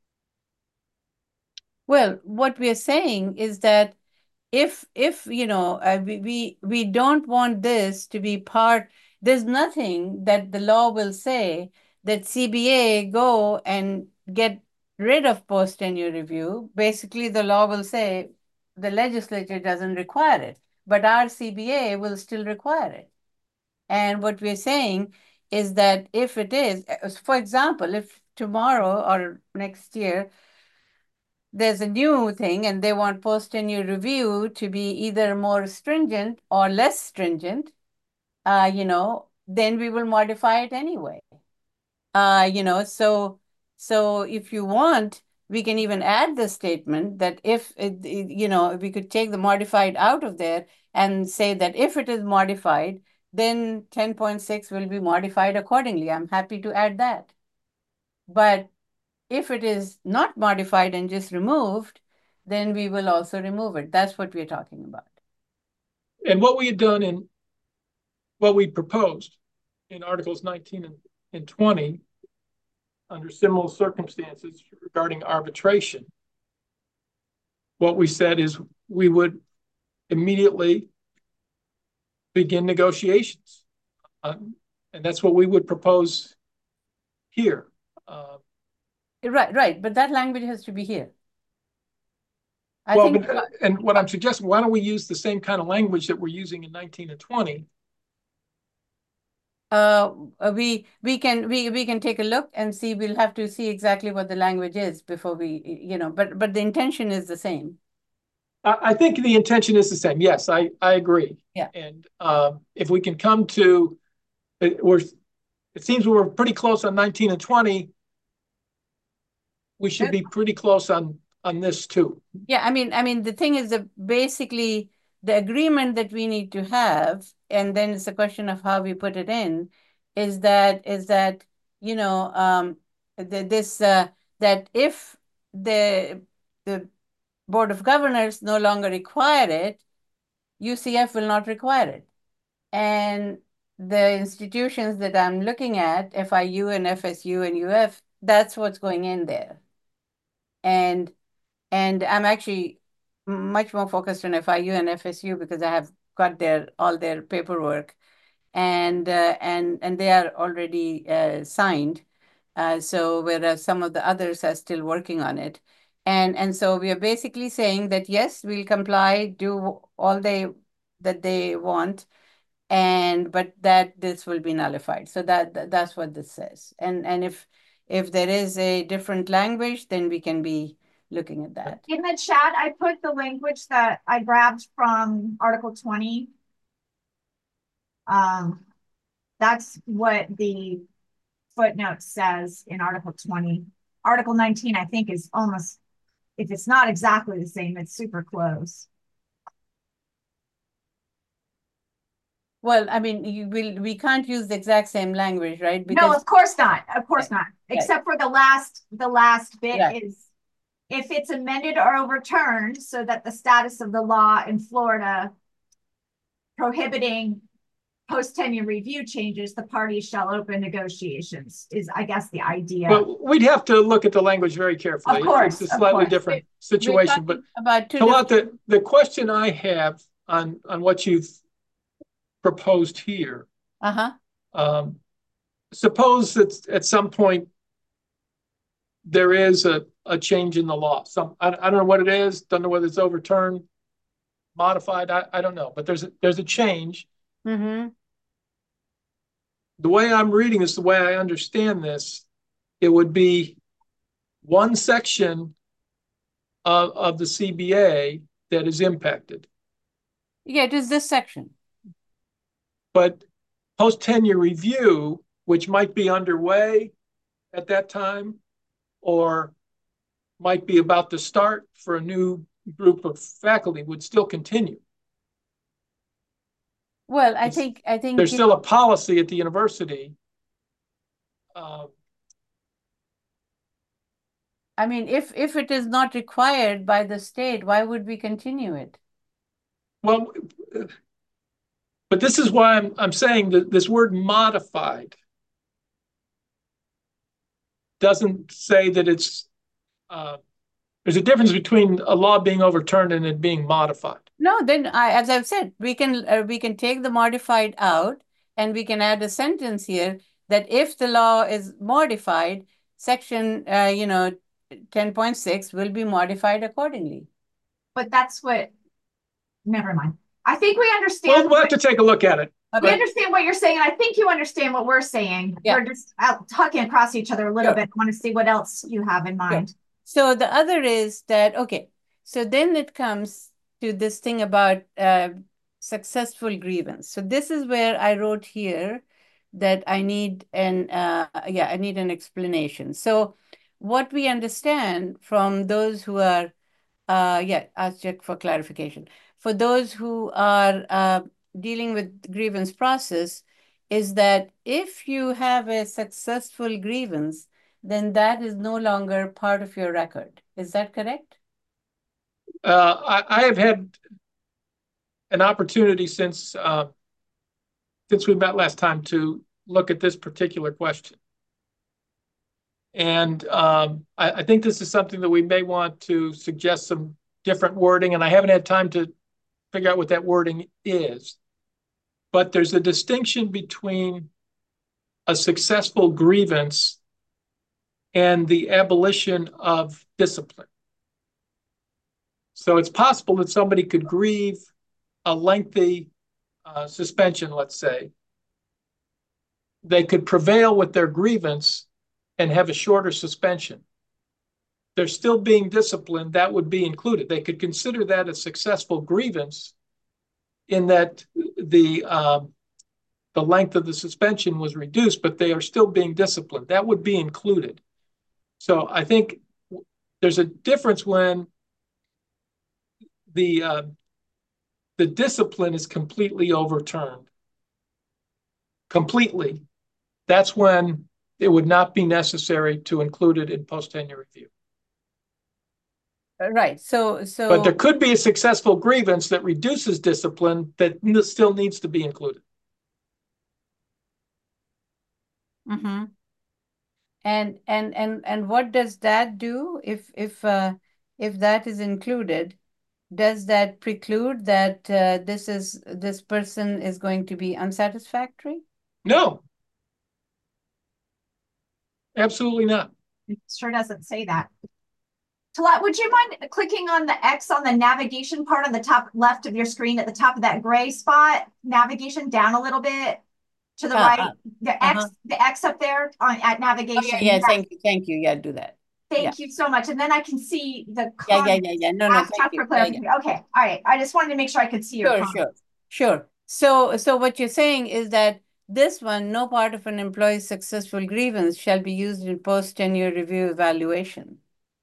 Speaker 2: Well, what we are saying is that if if you know uh, we, we we don't want this to be part, there's nothing that the law will say that C B A go and get rid of post-tenure review, basically the law will say the legislature doesn't require it, but our C B A will still require it. And what we're saying is that if it is, for example, if tomorrow or next year, there's a new thing and they want post-tenure review to be either more stringent or less stringent, uh, you know, then we will modify it anyway. Uh, you know, so so if you want, we can even add the statement that if it, it, you know, we could take the modified out of there and say that if it is modified, then ten point six will be modified accordingly. I'm happy to add that. But if it is not modified and just removed, then we will also remove it. That's what we're talking about.
Speaker 1: And what we had done in what we proposed in Articles nineteen and, and twenty, under similar circumstances regarding arbitration, what we said is we would immediately begin negotiations. Um, and that's what we would propose here. Uh,
Speaker 2: Right, right. But that language has to be here. I
Speaker 1: well,
Speaker 2: think,
Speaker 1: but, and what I'm suggesting, why don't we use the same kind of language that we're using in nineteen and twenty?
Speaker 2: Uh, we we can we we can take a look and see. We'll have to see exactly what the language is before we, you know. But but the intention is the same.
Speaker 1: I, I think the intention is the same. Yes, I I agree.
Speaker 2: Yeah.
Speaker 1: And um, if we can come to, it, we're it seems we're pretty close on nineteen and twenty. We should be pretty close on on this too.
Speaker 2: Yeah, I mean, I mean, the thing is that basically the agreement that we need to have, and then it's a question of how we put it in, is that is that you know um, the, this uh, that if the the Board of Governors no longer require it, U C F will not require it, and the institutions that I'm looking at, F I U and F S U and U F, that's what's going in there, and. And I'm actually much more focused on F I U and F S U because I have got their all their paperwork, and uh, and and they are already uh, signed. Uh, so whereas some of the others are still working on it, and and so we are basically saying that yes, we'll comply, do all they that they want, and but that this will be nullified. So that, that that's what this says. And and if if there is a different language, then we can be looking at that.
Speaker 3: In the chat, I put the language that I grabbed from Article twenty. Um, that's what the footnote says in Article twenty. Article nineteen, I think, is almost, if it's not exactly the same, it's super close.
Speaker 2: Well, I mean, you will, we can't use the exact same language, right?
Speaker 3: Because, no, of course not. Of course
Speaker 2: right,
Speaker 3: not. Except
Speaker 2: right.
Speaker 3: for the last, the last bit
Speaker 2: right.
Speaker 3: is, if it's amended or overturned so that the status of the law in Florida prohibiting post-tenure review changes, the parties shall open negotiations, is, I guess, the idea.
Speaker 1: But we'd have to look at the language very carefully.
Speaker 3: Of course,
Speaker 1: it's a slightly different situation. But
Speaker 2: about two
Speaker 1: Talat, the, the question I have on, on what you've proposed here,
Speaker 2: uh-huh.
Speaker 1: um, suppose that at some point there is a, a change in the law. Some I, I don't know what it is, don't know whether it's overturned, modified, I, I don't know, but there's a, there's a change.
Speaker 2: Mm-hmm.
Speaker 1: The way I'm reading is the way I understand this. It would be one section of, of the C B A that is impacted.
Speaker 2: Yeah, it is this section.
Speaker 1: But post-tenure review, which might be underway at that time, or might be about to start for a new group of faculty, would still continue.
Speaker 2: Well, I it's, think I think
Speaker 1: there's still know, a policy at the university. Uh,
Speaker 2: I mean, if if it is not required by the state, why would we continue it?
Speaker 1: Well, but this is why I'm I'm saying that this word modified doesn't say that it's uh, there's a difference between a law being overturned and it being modified.
Speaker 2: No, then I, as I've said, we can uh, we can take the modified out and we can add a sentence here that if the law is modified, section uh, you know ten point six will be modified accordingly.
Speaker 3: But that's what, never mind. I think we
Speaker 1: We'll,
Speaker 3: understand.
Speaker 1: we'll have to take a look at it.
Speaker 3: We
Speaker 2: Okay.
Speaker 3: understand what you're saying, and I think you understand what we're saying.
Speaker 2: Yeah.
Speaker 3: We're just out talking across each other a little
Speaker 2: Sure.
Speaker 3: bit. I want to see what else you have in mind.
Speaker 2: So the other is that, okay, so then it comes to this thing about uh, successful grievance. So this is where I wrote here that I need an, uh, yeah, I need an explanation. So what we understand from those who are, uh, yeah, ask Jack for clarification. For those who are uh, dealing with grievance process is that if you have a successful grievance, then that is no longer part of your record. Is that correct?
Speaker 1: Uh, I, I have had an opportunity since uh, since we met last time to look at this particular question. And um, I, I think this is something that we may want to suggest some different wording, and I haven't had time to figure out what that wording is. But there's a distinction between a successful grievance and the abolition of discipline. So it's possible that somebody could grieve a lengthy uh, suspension, let's say. They could prevail with their grievance and have a shorter suspension. They're still being disciplined, that would be included. They could consider that a successful grievance in that the um, the length of the suspension was reduced, but they are still being disciplined. That would be included. So I think there's a difference when the uh, the discipline is completely overturned. Completely. That's when it would not be necessary to include it in post-tenure review.
Speaker 2: Right. So, so.
Speaker 1: But there could be a successful grievance that reduces discipline that still needs to be included.
Speaker 2: Mm-hmm. And and and and what does that do if if uh, if that is included? Does that preclude that uh, this is this person is going to be unsatisfactory?
Speaker 1: No, absolutely not.
Speaker 3: It sure doesn't say that. Talat, would you mind clicking on the X on the navigation part on the top left of your screen at the top of that gray spot? Navigation down a little bit to the
Speaker 2: Uh,
Speaker 3: right.
Speaker 2: uh,
Speaker 3: The X,
Speaker 2: uh-huh.
Speaker 3: the X up there on at
Speaker 2: Oh,
Speaker 3: navigation.
Speaker 2: yeah, yeah,
Speaker 3: Yeah.
Speaker 2: thank you, thank you. Yeah, do that.
Speaker 3: Thank you so much. And then I can see the
Speaker 2: Yeah, yeah,
Speaker 3: comments.
Speaker 2: yeah, yeah. No, no,
Speaker 3: Ask
Speaker 2: thank
Speaker 3: Chuck
Speaker 2: you.
Speaker 3: for
Speaker 2: Yeah, yeah.
Speaker 3: clarification. Okay, all right. I just wanted to make sure I could see your
Speaker 2: Sure,
Speaker 3: comments.
Speaker 2: sure, sure. So, so what you're saying is that this one, no part of an employee's successful grievance shall be used in post-tenure review evaluation.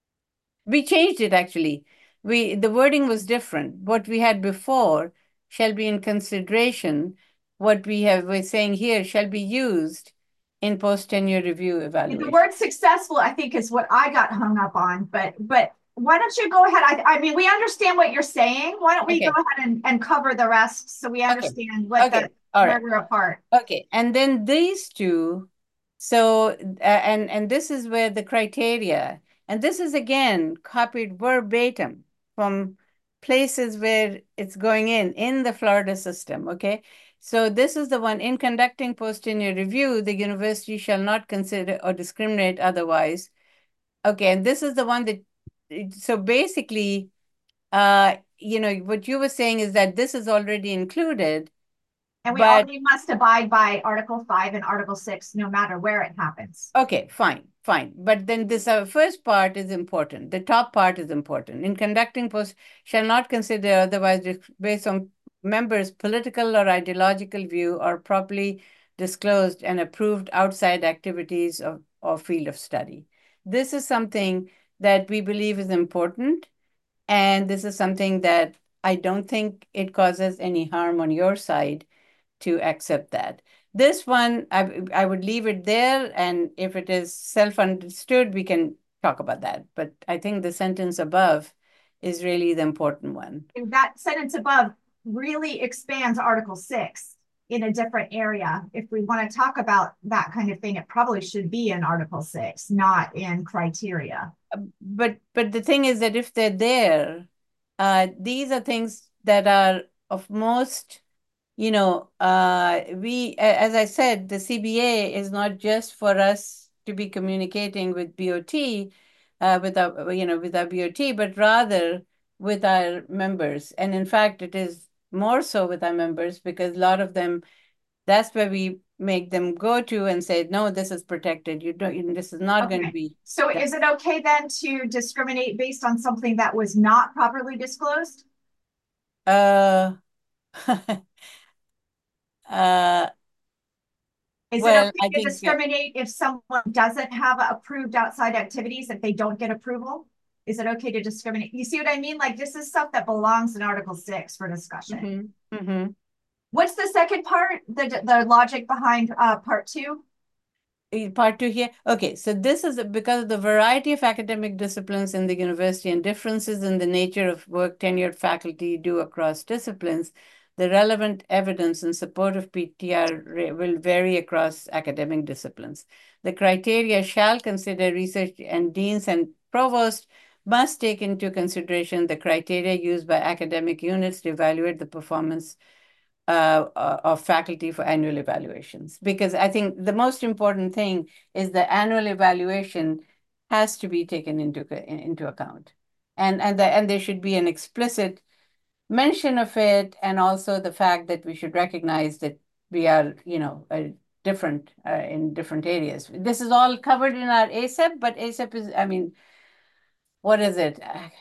Speaker 2: We changed it actually. We the wording was different. What we had before shall be in consideration. What we have we're saying here shall be used in post-tenure review evaluation.
Speaker 3: The word successful, I think, is what I got hung up on. But but why don't you go ahead? I, I mean, we understand what you're saying. Why don't we
Speaker 2: Okay.
Speaker 3: go ahead and, and cover the rest so we understand what
Speaker 2: Okay.
Speaker 3: the
Speaker 2: All
Speaker 3: where
Speaker 2: right.
Speaker 3: we're apart.
Speaker 2: Okay. And then these two, so uh, and and this is where the criteria, and this is again copied verbatim from places where it's going in, in the Florida system, okay? So this is the one, in conducting post-tenure review, the university shall not consider or discriminate otherwise. Okay, and this is the one that, so basically, uh, you know, what you were saying is that this is already included.
Speaker 3: And we
Speaker 2: but,
Speaker 3: already must abide by Article five and Article six, no matter where it happens.
Speaker 2: Okay, fine, fine. But then this uh, first part is important. The top part is important. In conducting post, shall not consider otherwise based on members' political or ideological view or properly disclosed and approved outside activities of, or field of study. This is something that we believe is important. And this is something that I don't think it causes any harm on your side to accept that. This one, I, I would leave it there. And if it is self-understood, we can talk about that. But I think the sentence above is really the important one.
Speaker 3: And that sentence above really expands Article six in a different area. If we want to talk about that kind of thing, it probably should be in Article six, not in criteria.
Speaker 2: But but the thing is that if they're there, uh, these are things that are of most, you know, uh, we, as I said, the C B A is not just for us to be communicating with B O T. uh, with our, you know, with our B O T, but rather with our members. And in fact, it is more so with our members because a lot of them, that's where we make them go to and say, no, this is protected. You don't, this is not going to
Speaker 3: Okay.
Speaker 2: be.
Speaker 3: So is it okay then to discriminate based on something that was not properly disclosed?
Speaker 2: Uh, uh,
Speaker 3: Is it
Speaker 2: well,
Speaker 3: okay
Speaker 2: I
Speaker 3: to
Speaker 2: think, uh,
Speaker 3: discriminate if someone doesn't have approved outside activities, if they don't get approval? Is it okay to discriminate? You see what I mean? Like this is stuff that belongs in Article six for discussion.
Speaker 2: mhm, mhm.
Speaker 3: What's the second part? The the logic behind uh part two?
Speaker 2: Uh, Part two here. Okay, so this is because of the variety of academic disciplines in the university and differences in the nature of work tenured faculty do across disciplines, the relevant evidence in support of P T R will vary across academic disciplines. The criteria shall consider research, and deans and provosts must take into consideration the criteria used by academic units to evaluate the performance uh, of faculty for annual evaluations. Because I think the most important thing is the annual evaluation has to be taken into, into account. And, and, the, and there should be an explicit mention of it, and also the fact that we should recognize that we are, you know, uh, different uh, in different areas. This is all covered in our A C E P, but A C E P is, I mean, what is it?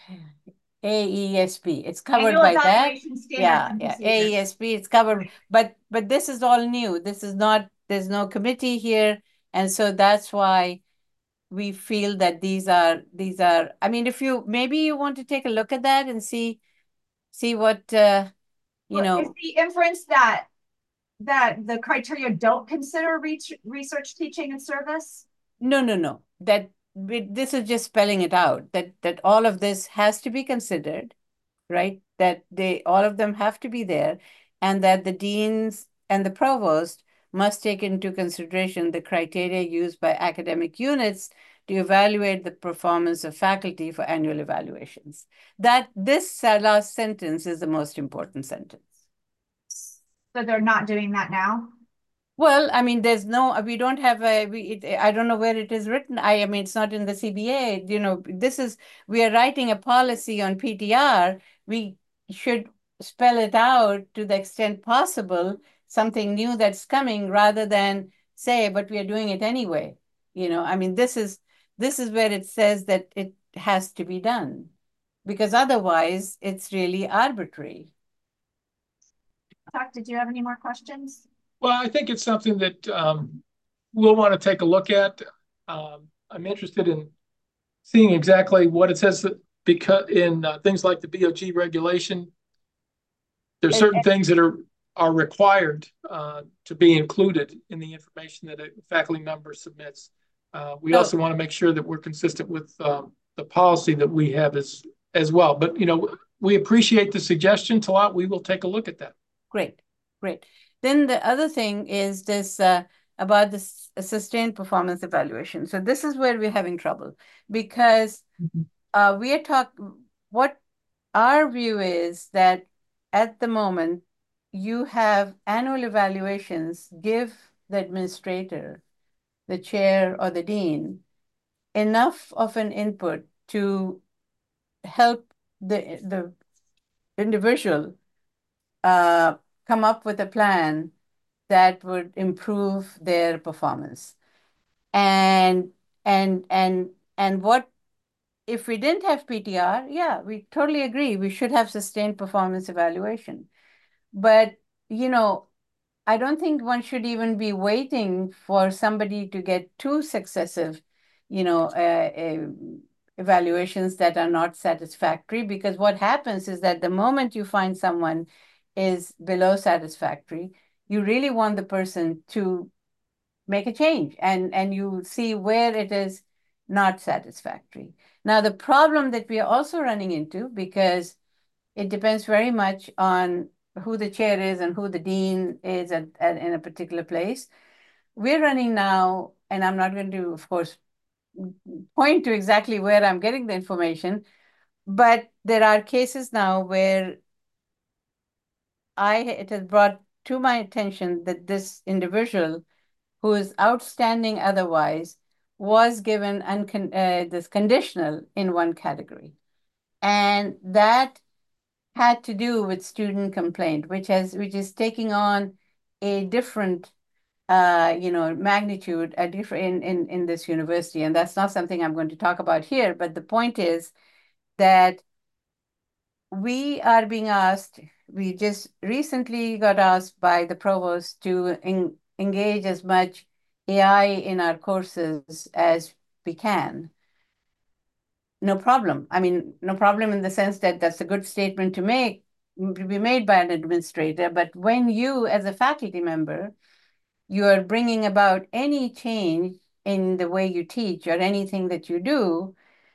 Speaker 2: A E S P. It's covered
Speaker 3: Annual
Speaker 2: by that.
Speaker 3: evaluation standards
Speaker 2: Yeah,
Speaker 3: and
Speaker 2: yeah.
Speaker 3: procedures.
Speaker 2: A E S P, it's covered, but but this is all new. This is not, there's no committee here. And so that's why we feel that these are these are, I mean, if you maybe you want to take a look at that and see see what uh you
Speaker 3: Well, is
Speaker 2: know.
Speaker 3: the inference that that the criteria don't consider reach, research, teaching, and service?
Speaker 2: No, no, no. That this is just spelling it out, that that all of this has to be considered, right? That they, all of them have to be there, and that the deans and the provost must take into consideration the criteria used by academic units to evaluate the performance of faculty for annual evaluations. That this last sentence is the most important sentence.
Speaker 3: So they're not doing that now?
Speaker 2: Well, I mean, there's no, we don't have a, we, it, I don't know where it is written. I, I mean, it's not in the C B A, you know, this is, we are writing a policy on P T R. We should spell it out to the extent possible, something new that's coming, rather than say, but we are doing it anyway. You know, I mean, this is, this is where it says that it has to be done, because otherwise it's really arbitrary.
Speaker 3: Chuck, did you have any more questions?
Speaker 1: Well, I think it's something that um, we'll want to take a look at. Um, I'm interested in seeing exactly what it says that because in uh, things like the B O G regulation, there's
Speaker 2: And-
Speaker 1: certain things that are are required uh, to be included in the information that a faculty member submits. Uh, we
Speaker 2: So-
Speaker 1: also want to make sure that we're consistent with um, the policy that we have as as well. But you know, we appreciate the suggestion, Talat. We will take a look at that.
Speaker 2: Great, great. Then the other thing is this uh, about this sustained performance evaluation. So this is where we're having trouble, because uh, we are talking, what our view is that at the moment, you have annual evaluations give the administrator, the chair or the dean, enough of an input to help the, the individual uh, come up with a plan that would improve their performance. And and and and what if we didn't have P T R? Yeah, we totally agree. We should have sustained performance evaluation. But you know, I don't think one should even be waiting for somebody to get two successive, you know, uh, uh, evaluations that are not satisfactory, because what happens is that the moment you find someone is below satisfactory, you really want the person to make a change, and, and you see where it is not satisfactory. Now, the problem that we are also running into, because it depends very much on who the chair is and who the dean is at, at, in a particular place. We're running now, and I'm not going to, of course, point to exactly where I'm getting the information, but there are cases now where I it has brought to my attention that this individual, who is outstanding otherwise, was given uncon uh, this conditional in one category. And that had to do with student complaint, which has which is taking on a different uh, you know, magnitude, a different in, in, in this university. And that's not something I'm going to talk about here, but the point is that we are being asked, we just recently got asked by the provost to en engage as much A I in our courses as we can. No problem. I mean, no problem in the sense that that's a good statement to make, to be made by an administrator. But when you, as a faculty member, you are bringing about any change in the way you teach or anything that you do,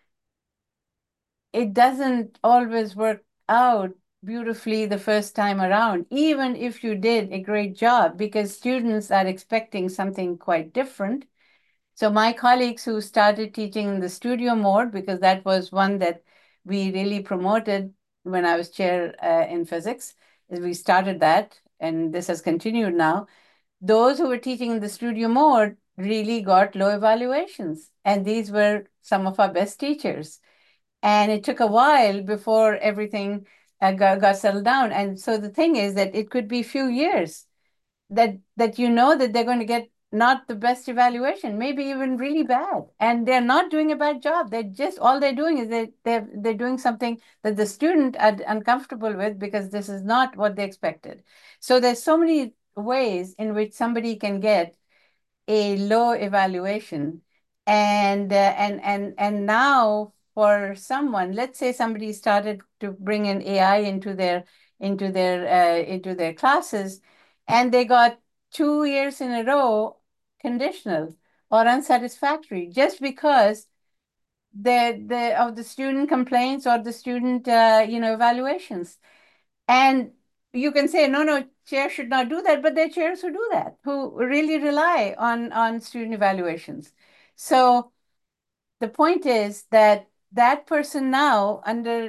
Speaker 2: it doesn't always work out beautifully the first time around, even if you did a great job, because students are expecting something quite different. So my colleagues who started teaching in the studio mode, because that was one that we really promoted when I was chair uh, in physics, is we started that, and this has continued now. Those who were teaching in the studio mode really got low evaluations, and these were some of our best teachers. And it took a while before everything uh, got, got settled down. And so the thing is that it could be a few years that that you know that they're going to get not the best evaluation, maybe even really bad. And they're not doing a bad job. They're just, all they're doing is they, they're, they're doing something that the student are uncomfortable with because this is not what they expected. So there's so many ways in which somebody can get a low evaluation. And, uh, and, and, and now for someone, let's say somebody started to bring in A I into their, into their, uh, into their classes, and they got two years in a row conditional or unsatisfactory just because the, the, of the student complaints or the student, uh, you know, evaluations. And you can say, no, no, chair should not do that, but there are chairs who do that, who really rely on, on student evaluations. So the point is that that person now under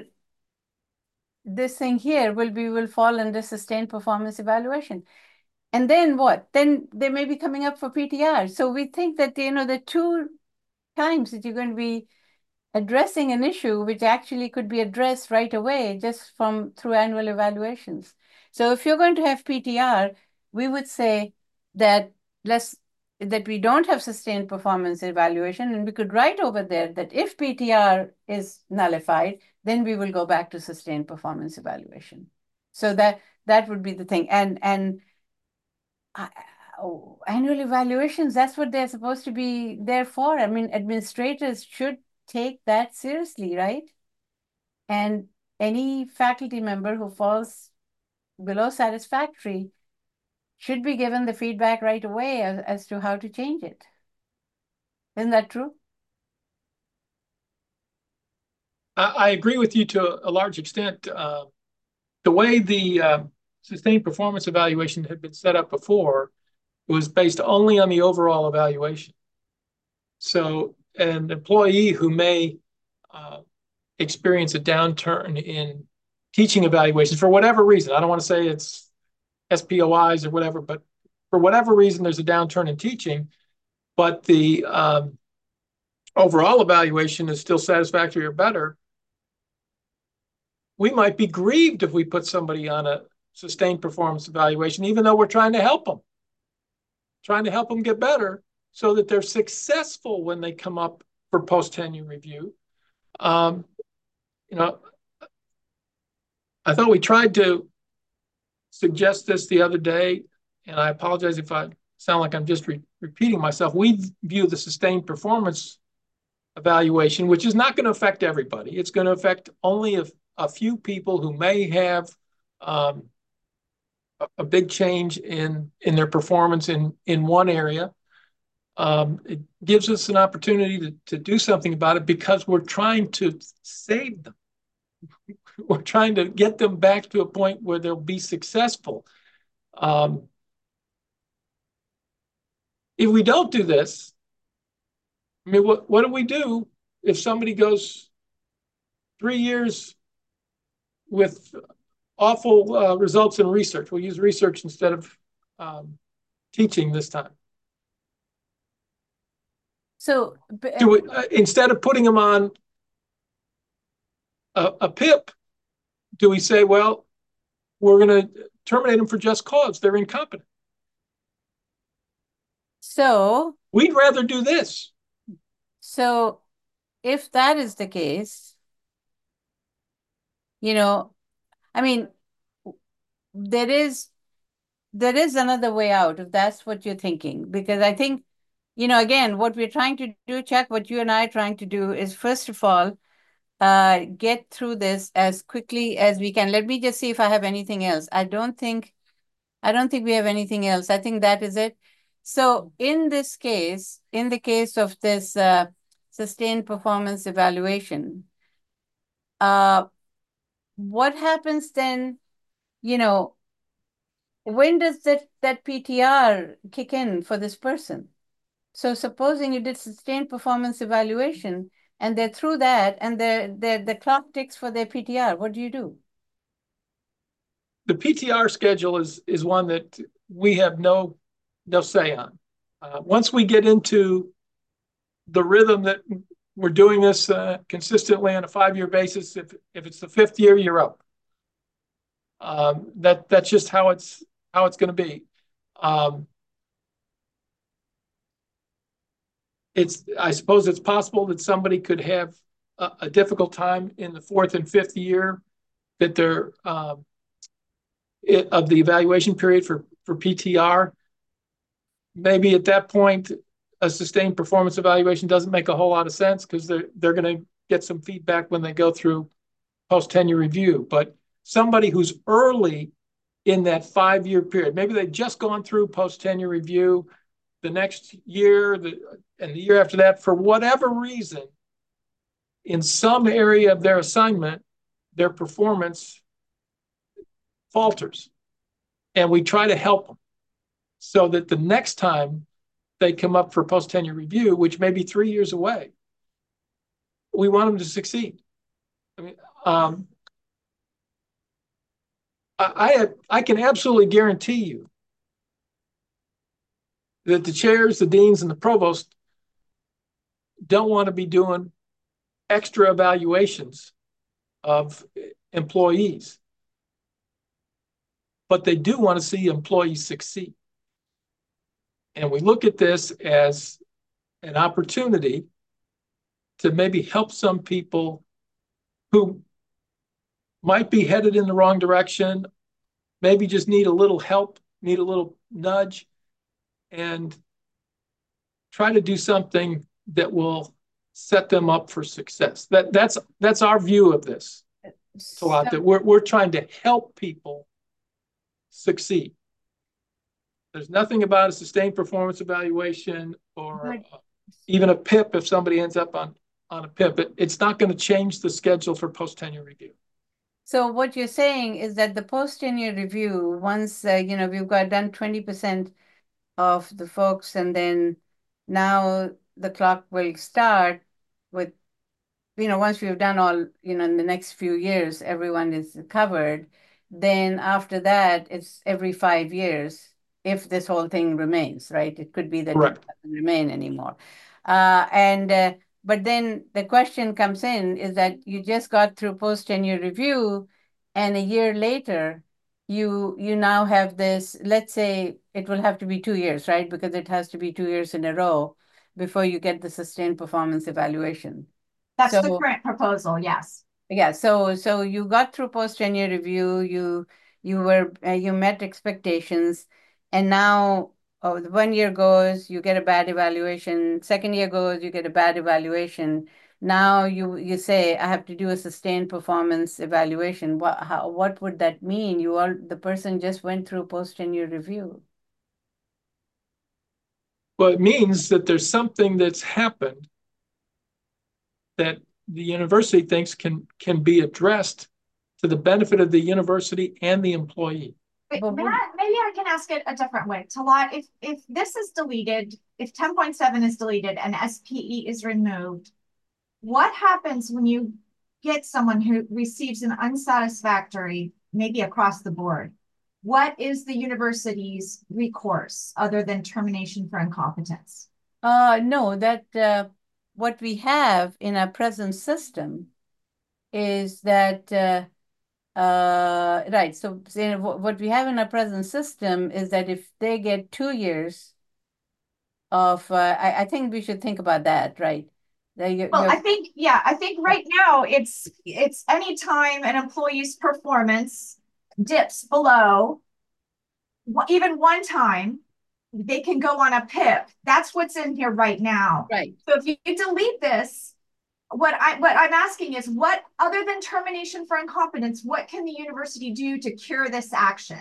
Speaker 2: this thing here will be, will fall under sustained performance evaluation. And then what? Then they may be coming up for P T R. So we think that, you know, the two times that you're going to be addressing an issue which actually could be addressed right away just from through annual evaluations. So if you're going to have P T R, we would say that less that we don't have sustained performance evaluation, and we could write over there that if P T R is nullified, then we will go back to sustained performance evaluation. So that that would be the thing. And and uh, annual evaluations, that's what they're supposed to be there for. I mean, administrators should take that seriously, right? And any faculty member who falls below satisfactory should be given the feedback right away as, as to how to change it. Isn't that true?
Speaker 1: I, I agree with you to a large extent. Uh, the way the uh, sustained performance evaluation had been set up before, it was based only on the overall evaluation. So an employee who may uh, experience a downturn in teaching evaluations for whatever reason, I don't want to say it's S P O Is or whatever, but for whatever reason, there's a downturn in teaching, but the um, overall evaluation is still satisfactory or better, we might be grieved if we put somebody on a sustained performance evaluation, even though we're trying to help them, trying to help them get better so that they're successful when they come up for post-tenure review. Um, you know, I thought we tried to suggest this the other day, and I apologize if I sound like I'm just re repeating myself. We view the sustained performance evaluation, which is not going to affect everybody. It's going to affect only a, a few people who may have um, a, a big change in, in their performance in, in one area. Um, it gives us an opportunity to, to do something about it because we're trying to save them. We're trying to get them back to a point where they'll be successful. Um, if we don't do this, I mean, what, what do we do if somebody goes three years with awful uh, results in research? We'll use research instead of um, teaching this time.
Speaker 2: So, b-
Speaker 1: Do we, uh, instead of putting them on a, a P I P, do we say, well, we're going to terminate them for just cause? They're incompetent.
Speaker 2: so,
Speaker 1: We'd rather do this.
Speaker 2: so if that is the case, you know, I mean, there is there is another way out if that's what you're thinking, because I think, you know, again, what we're trying to do, Chuck, what you and I are trying to do is, first of all, uh, get through this as quickly as we can. Let me just see if I have anything else. I don't think, I don't think we have anything else. I think that is it. So in this case, in the case of this uh, sustained performance evaluation, uh, what happens then, you know, when does that, that P T R kick in for this person? So supposing you did sustained performance evaluation and they're through that and they're, they're, the clock ticks for their P T R, what do you do?
Speaker 1: The P T R schedule is is one that we have no no say on. Uh, once we get into the rhythm that we're doing this uh, consistently on a five-year basis, if if it's the fifth year, you're up. Um, that that's just how it's how it's going to be. Um, it's I suppose it's possible that somebody could have a, a difficult time in the fourth and fifth year that they're um, it, of the evaluation period for for P T R. Maybe at that point, a sustained performance evaluation doesn't make a whole lot of sense because they're they're going to get some feedback when they go through post tenure review. But somebody who's early in that five-year period, maybe they've just gone through post tenure review, the next year the, and the year after that, for whatever reason, in some area of their assignment, their performance falters. And we try to help them so that the next time they come up for post tenure review, which may be three years away, we want them to succeed. I mean, um, I, I can absolutely guarantee you that the chairs, the deans, and the provost don't want to be doing extra evaluations of employees, but they do want to see employees succeed. And we look at this as an opportunity to maybe help some people who might be headed in the wrong direction, maybe just need a little help, need a little nudge, and try to do something that will set them up for success. That that's that's our view of this. So, that we're we're trying to help people succeed. There's nothing about a sustained performance evaluation or uh, even a P I P if somebody ends up on on a P I P. It, it's not going to change the schedule for post tenure review.
Speaker 2: So what you're saying is that the post tenure review, once uh, you know we've got done twenty percent of the folks, and then now the clock will start with, you know, once we've done all, you know, in the next few years, everyone is covered. Then after that, it's every five years if this whole thing remains, right? It could be that
Speaker 1: Correct.
Speaker 2: It doesn't remain anymore. Uh, and uh, but then the question comes in is that you just got through post tenure review, and a year later, you you now have this. Let's say it will have to be two years, right? Because it has to be two years in a row before you get the sustained performance evaluation.
Speaker 3: That's
Speaker 2: So-
Speaker 3: the current proposal, yes.
Speaker 2: Yeah, so so you got through post tenure review, you you were uh, you met expectations, and now oh, the one year goes, you get a bad evaluation. Second year goes, you get a bad evaluation. Now you you say I have to do a sustained performance evaluation. What how what would that mean? You all the person just went through post tenure review.
Speaker 1: Well, it means that there's something that's happened that the university thinks can can be addressed to the benefit of the university and the employee.
Speaker 3: Wait,
Speaker 2: But would-
Speaker 3: Matt, maybe I can ask it a different way. Talat, if if this is deleted, if ten point seven is deleted and S P E is removed, what happens when you get someone who receives an unsatisfactory, maybe across the board? What is the university's recourse other than termination for incompetence?
Speaker 2: Uh, no, that uh, what we have in our present system is that uh, uh, right. So, say wh- what we have in our present system is that if they get two years of, uh, I, I think we should think about that, right? That you,
Speaker 3: Well,
Speaker 2: you're
Speaker 3: I think, yeah, I think right now it's, it's anytime an employee's performance dips below, wh- even one time, they can go on a P I P. That's what's in here right now.
Speaker 2: right.
Speaker 3: So if you delete this, what I what I'm asking is, what other than termination for incompetence, what can the university do to cure this action?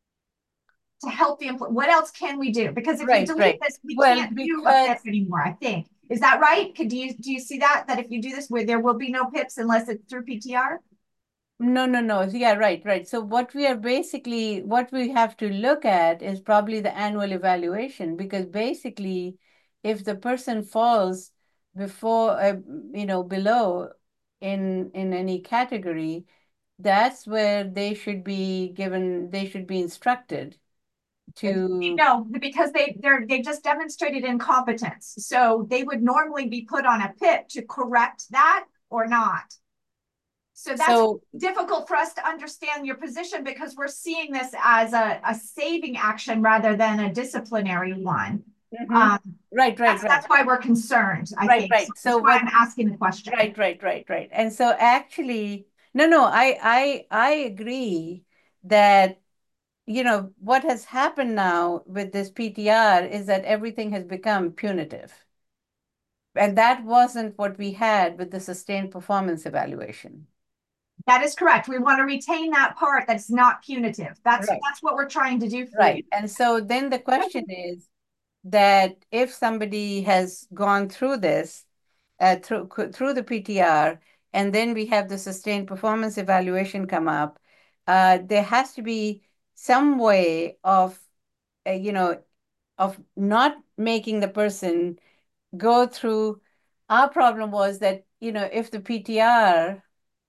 Speaker 3: To help the employee, what else can we do? Because if you
Speaker 2: Right,
Speaker 3: delete
Speaker 2: right.
Speaker 3: this, we
Speaker 2: Well,
Speaker 3: can't do a
Speaker 2: because
Speaker 3: P I P anymore, I think. Is that right? Could do you do you see that? That if you do this, where there will be no P I Ps unless it's through P T R?
Speaker 2: no, no, no. Yeah, right, right. So what we are basically, what we have to look at is probably the annual evaluation, because basically, if the person falls before, uh, you know, below in in any category, that's where they should be given, they should be instructed to,
Speaker 3: No, because they they're they just demonstrated incompetence. So they would normally be put on a P I P to correct that or not. So that's
Speaker 2: so,
Speaker 3: difficult for us to understand your position because we're seeing this as a, a saving action rather than a disciplinary one.
Speaker 2: mhm.
Speaker 3: Um,
Speaker 2: Right, right,
Speaker 3: that's
Speaker 2: right,
Speaker 3: that's why we're concerned, I
Speaker 2: right,
Speaker 3: think. So
Speaker 2: right.
Speaker 3: that's
Speaker 2: So
Speaker 3: why
Speaker 2: what,
Speaker 3: I'm asking the question.
Speaker 2: right, right, right, right. And so actually, no, no, I, I, I agree that, you know, what has happened now with this P T R is that everything has become punitive. And that wasn't what we had with the sustained performance evaluation.
Speaker 3: That is correct. We want to retain that part that's not punitive. That's
Speaker 2: Right.
Speaker 3: that's what we're trying to do for
Speaker 2: Right.
Speaker 3: you.
Speaker 2: And so then the question is that if somebody has gone through this, uh, through through the P T R, and then we have the sustained performance evaluation come up, uh, there has to be some way of, uh, you know, of not making the person go through. Our problem was that, you know, if the P T R,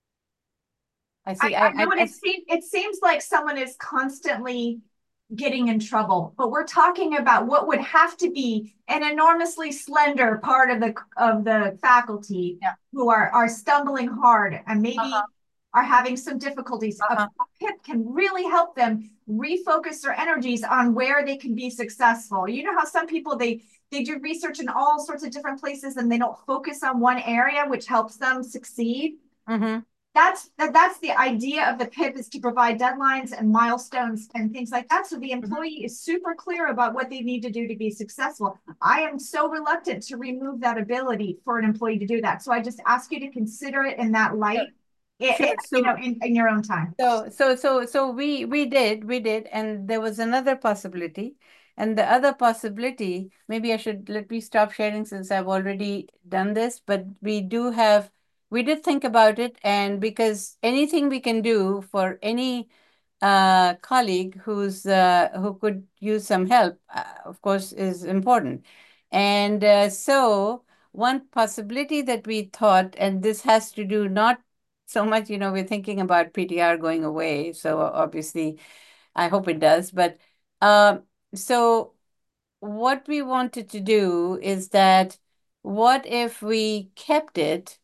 Speaker 2: I
Speaker 3: I,
Speaker 2: see,
Speaker 3: I
Speaker 2: I,
Speaker 3: know
Speaker 2: I,
Speaker 3: what
Speaker 2: I
Speaker 3: it seems it seems like someone is constantly getting in trouble, but we're talking about what would have to be an enormously slender part of the of the faculty
Speaker 2: yeah,
Speaker 3: who are are stumbling hard and maybe
Speaker 2: uh-huh,
Speaker 3: are having some difficulties. A,
Speaker 2: uh-huh.
Speaker 3: a P I P can really help them refocus their energies on where they can be successful. You know how some people they they do research in all sorts of different places and they don't focus on one area, which helps them succeed.
Speaker 2: Mm-hmm.
Speaker 3: That's that, that's the idea of the P I P, is to provide deadlines and milestones and things like that. So the
Speaker 2: Mm-hmm.
Speaker 3: employee is super clear about what they need to do to be successful. I am so reluctant to remove that ability for an employee to do that. So I just ask you to consider it in that light, it,
Speaker 2: Sure.
Speaker 3: it,
Speaker 2: So
Speaker 3: you know, in, in your own time.
Speaker 2: So, so, so, so we we did, we did, and there was another possibility, and the other possibility, maybe I should let me stop sharing since I've already done this, but we do have, we did think about it, and because anything we can do for any uh, colleague who's uh, who could use some help, uh, of course, is important, and uh, so one possibility that we thought, and this has to do not so much, you know, we're thinking about P T R going away. So obviously, I hope it does. But um, so what we wanted to do is that what if we kept it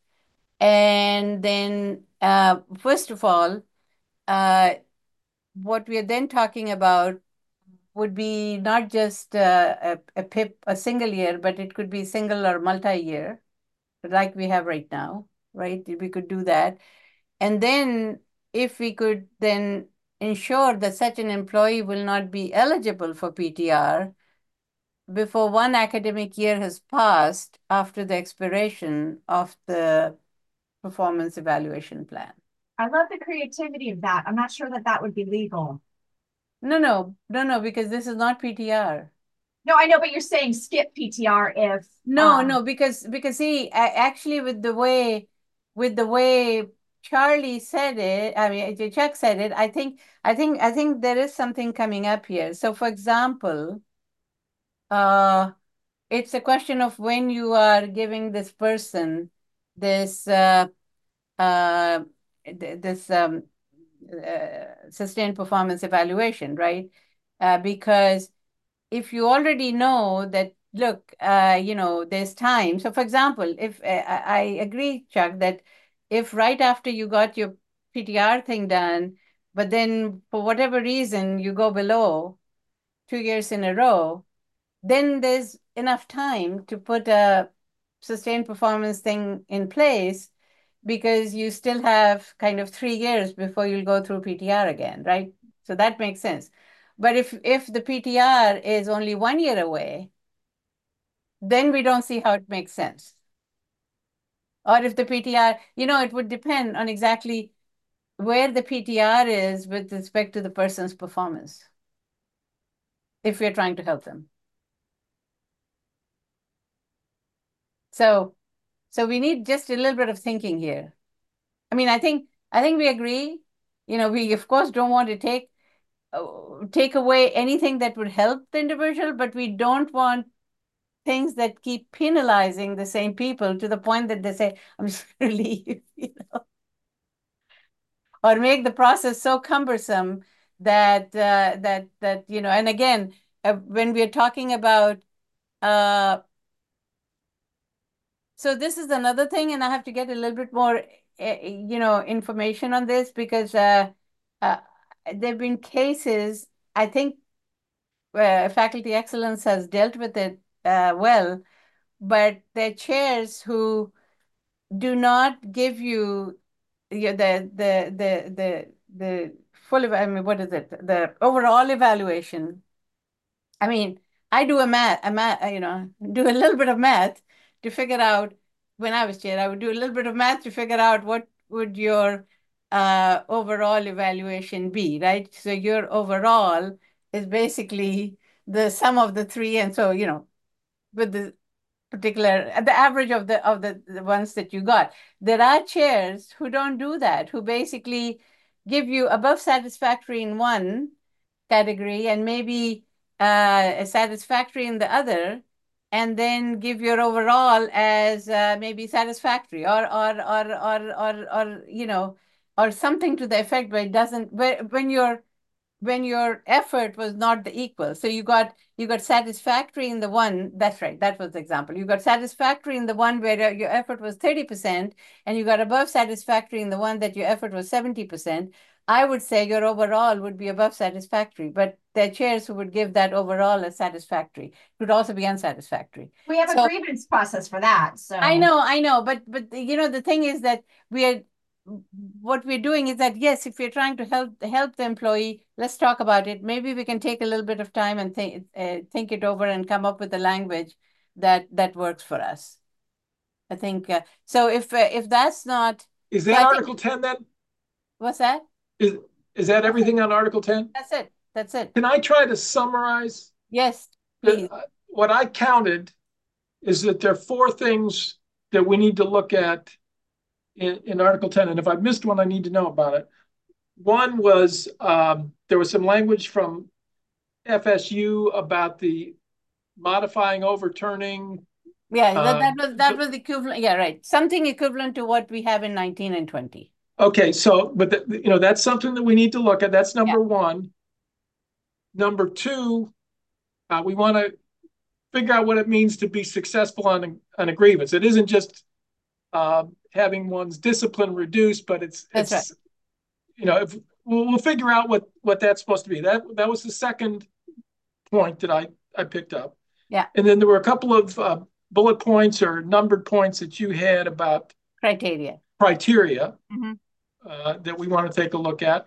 Speaker 2: and then, uh, first of all, uh, what we are then talking about would be not just uh, a, a P I P, a single year, but it could be single or multi-year, like we have right now, right? We could do that. And then if we could then ensure that such an employee will not be eligible for P T R before one academic year has passed after the expiration of the performance evaluation plan.
Speaker 3: I love the creativity of that. I'm not sure that that would be legal.
Speaker 2: No, no, no, no, because this is not P T R.
Speaker 3: No, I know, but you're saying skip P T R if
Speaker 2: No,
Speaker 3: um,
Speaker 2: no, because because see, actually with the way with the way Charlie said it, I mean Chuck said it, I think I think I think there is something coming up here. So for example, uh it's a question of when you are giving this person this uh uh this um uh, sustained performance evaluation, right? Uh, because if you already know that look, uh, you know, there's time. So for example, if uh, I I agree, Chuck, that if right after you got your P T R thing done, but then for whatever reason you go below two years in a row, then there's enough time to put a sustained performance thing in place because you still have kind of three years before you'll go through P T R again, right? So that makes sense. But if if the P T R is only one year away, then we don't see how it makes sense. Or if the P T R, you know, it would depend on exactly where the P T R is with respect to the person's performance, if we're trying to help them. So, so we need just a little bit of thinking here. I mean, I think I think we agree. You know, we of course don't want to take uh, take away anything that would help the individual, but we don't want things that keep penalizing the same people to the point that they say, "I'm just going to leave," you know, or make the process so cumbersome that uh, that that you know. And again, uh, when we're talking about uh, so this is another thing, and I have to get a little bit more, uh, you know, information on this because uh, uh, there have been cases, I think uh, Faculty Excellence has dealt with it uh, well, but there are chairs who do not give you, you know, the, the, the, the, the full, I mean, what is it? The overall evaluation. I mean, I do a math, a math, you know, do a little bit of math to figure out, when I was chair, I would do a little bit of math to figure out what would your uh, overall evaluation be, right? So your overall is basically the sum of the three. And so, you know, with the particular, the average of the of the, the ones that you got. There are chairs who don't do that, who basically give you above satisfactory in one category and maybe uh, satisfactory in the other, and then give your overall as uh, maybe satisfactory or or or or or or you know, or something to the effect where it doesn't, where when you're when your effort was not the equal. So you got you got satisfactory in the one, that's right, that was the example. You got satisfactory in the one where your effort was thirty percent, and you got above satisfactory in the one that your effort was seventy percent. I would say your overall would be above satisfactory, but there are chairs who would give that overall as satisfactory. It would also be unsatisfactory.
Speaker 3: We have a
Speaker 2: So
Speaker 3: grievance process for that, so.
Speaker 2: I know, I know, but but you know, the thing is that we are what we're doing is that, yes, if we're trying to help help the employee, let's talk about it. Maybe we can take a little bit of time and think uh, think it over and come up with a language that that works for us. I think uh, so. If uh, if that's not,
Speaker 1: Is
Speaker 2: so
Speaker 1: that
Speaker 2: I
Speaker 1: Article
Speaker 2: think,
Speaker 1: ten then?
Speaker 2: what's that?
Speaker 1: Is, is that everything on Article ten?
Speaker 2: That's it. That's it.
Speaker 1: Can I try to summarize?
Speaker 2: Yes, please.
Speaker 1: Uh, What I counted is that there are four things that we need to look at in, in Article ten. And if I missed one, I need to know about it. One was um, there was some language from F S U about the modifying, overturning.
Speaker 2: Yeah, that, that
Speaker 1: Um,
Speaker 2: was that
Speaker 1: so-
Speaker 2: was equivalent. Yeah, right. Something equivalent to what we have in nineteen and twenty.
Speaker 1: Okay, so, but the, you know, that's something that we need to look at. That's number one. Number two, uh, we want to figure out what it means to be successful on a, on a grievance. It isn't just uh, having one's discipline reduced, but it's
Speaker 2: That's
Speaker 1: it's
Speaker 2: right.
Speaker 1: you know, if we'll, we'll figure out what what that's supposed to be. That that was the second point that I I picked up.
Speaker 2: Yeah.
Speaker 1: And then there were a couple of uh, bullet points or numbered points that you had about
Speaker 2: Criteria.
Speaker 1: criteria
Speaker 2: Mhm.
Speaker 1: uh, that we want to take a look at.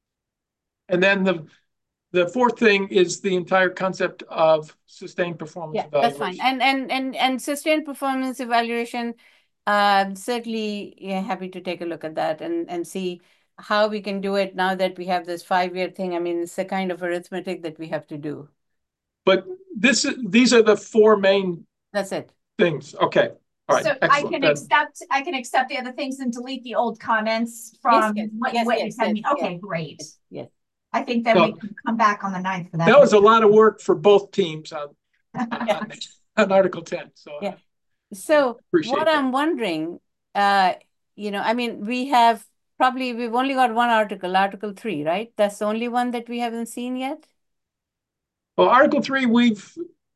Speaker 1: And then the the fourth thing is the entire concept of sustained performance
Speaker 2: Yeah,
Speaker 1: evaluation.
Speaker 2: that's fine. And and and and sustained performance evaluation, uh, certainly, yeah, happy to take a look at that and and see how we can do it now that we have this five-year thing. I mean, it's the kind of arithmetic that we have to do.
Speaker 1: But this these are the four main
Speaker 2: That's it.
Speaker 1: things. Okay. All right.
Speaker 3: So I
Speaker 1: Excellent.
Speaker 3: can
Speaker 1: That-
Speaker 3: accept, I can accept the other things and delete the old comments
Speaker 2: Yes,
Speaker 3: from
Speaker 2: yes,
Speaker 3: what,
Speaker 2: yes,
Speaker 3: what you
Speaker 2: yes,
Speaker 3: sent me.
Speaker 2: yes,
Speaker 3: Okay,
Speaker 2: yes.
Speaker 3: great.
Speaker 2: Yes.
Speaker 3: I think then we
Speaker 1: So-
Speaker 3: can come back on the ninth for that.
Speaker 1: that was a lot of work for both teams on
Speaker 2: Yeah.
Speaker 1: on, on Article ten. So uh,
Speaker 2: Yeah. So
Speaker 1: appreciate
Speaker 2: what
Speaker 1: that.
Speaker 2: I'm wondering, uh, you know, I mean, we have probably we've only got one article, Article three, right? That's the only one that we haven't seen yet.
Speaker 1: Well, Article three, we've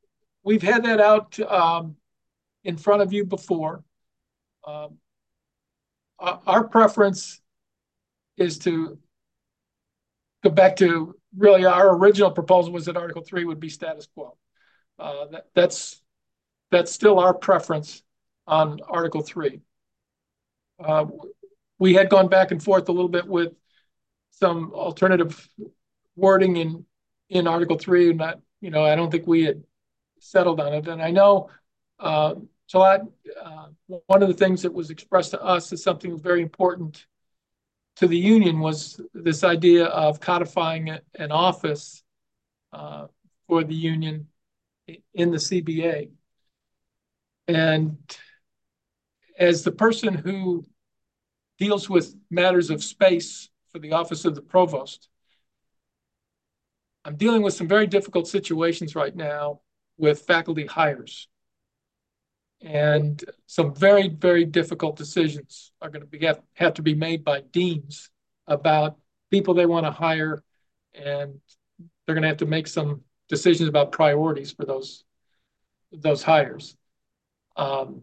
Speaker 1: we've had that out um, in front of you before. Um, our, our preference is to go back to really our original proposal was that Article three would be status quo. Uh, that, that's that's still our preference on Article three. Uh, we had gone back and forth a little bit with some alternative wording in in Article three, and that, you know, I don't think we had settled on it. And I know, uh, Talat, uh, one of the things that was expressed to us as something that was very important to the union was this idea of codifying an office uh, for the union in the C B A. And as the person who deals with matters of space for the office of the provost, I'm dealing with some very difficult situations right now with faculty hires. And some very, very difficult decisions are going to be have, have to be made by deans about people they want to hire, and they're going to have to make some decisions about priorities for those those hires. Um,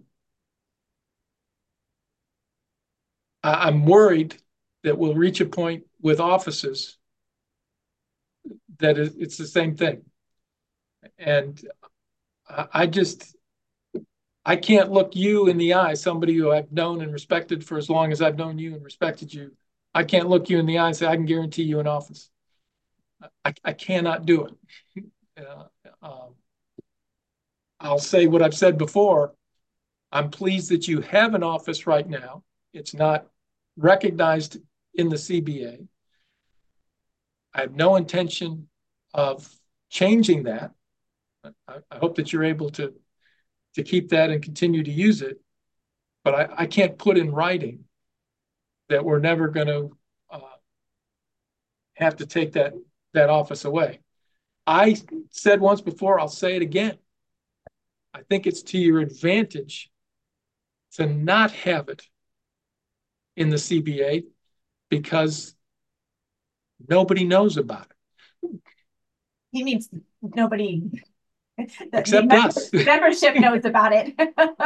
Speaker 1: I, I'm worried that we'll reach a point with offices that is, it's the same thing, and I, I just. I can't look you in the eye, somebody who I've known and respected for as long as I've known you and respected you. I can't look you in the eye and say, I can guarantee you an office. I, I cannot do it. Uh, um, I'll say what I've said before. I'm pleased that you have an office right now. It's not recognized in the C B A. I have no intention of changing that. I, I hope that you're able to to keep that and continue to use it. But I, I can't put in writing that we're never going to uh, have to take that, that office away. I said once before, I'll say it again. I think it's to your advantage to not have it in the C B A because nobody knows about it.
Speaker 3: He means nobody. The,
Speaker 1: Except
Speaker 3: the
Speaker 1: us.
Speaker 3: membership knows about it.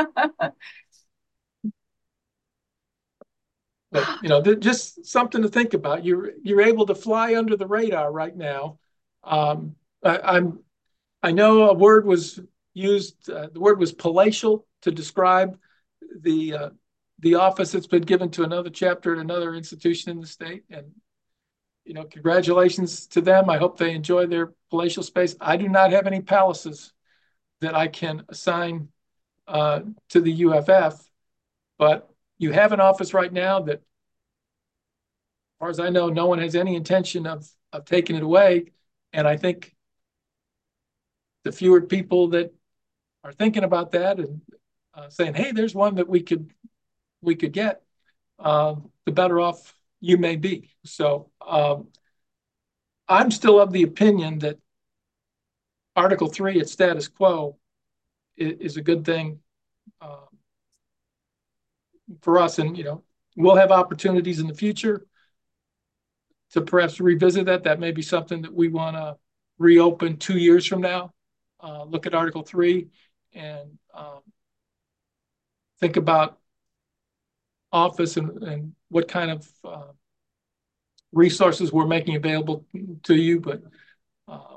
Speaker 1: But, you know, just something to think about. You're you're able to fly under the radar right now. Um, I, I'm I know a word was used. Uh, the word was palatial to describe the uh, the office that's been given to another chapter at another institution in the state. And, you know, congratulations to them. I hope they enjoy their palatial space. I do not have any palaces that I can assign uh, to the U F F, but you have an office right now that, as far as I know, no one has any intention of, of taking it away. And I think the fewer people that are thinking about that and uh, saying, hey, there's one that we could we could get, uh, the better off you may be. So um, I'm still of the opinion that Article three at status quo is, is a good thing uh, for us. And, you know, we'll have opportunities in the future to perhaps revisit that. That may be something that we want to reopen two years from now. Uh, look at Article three and um, think about office and, and what kind of uh, resources we're making available to you. But uh,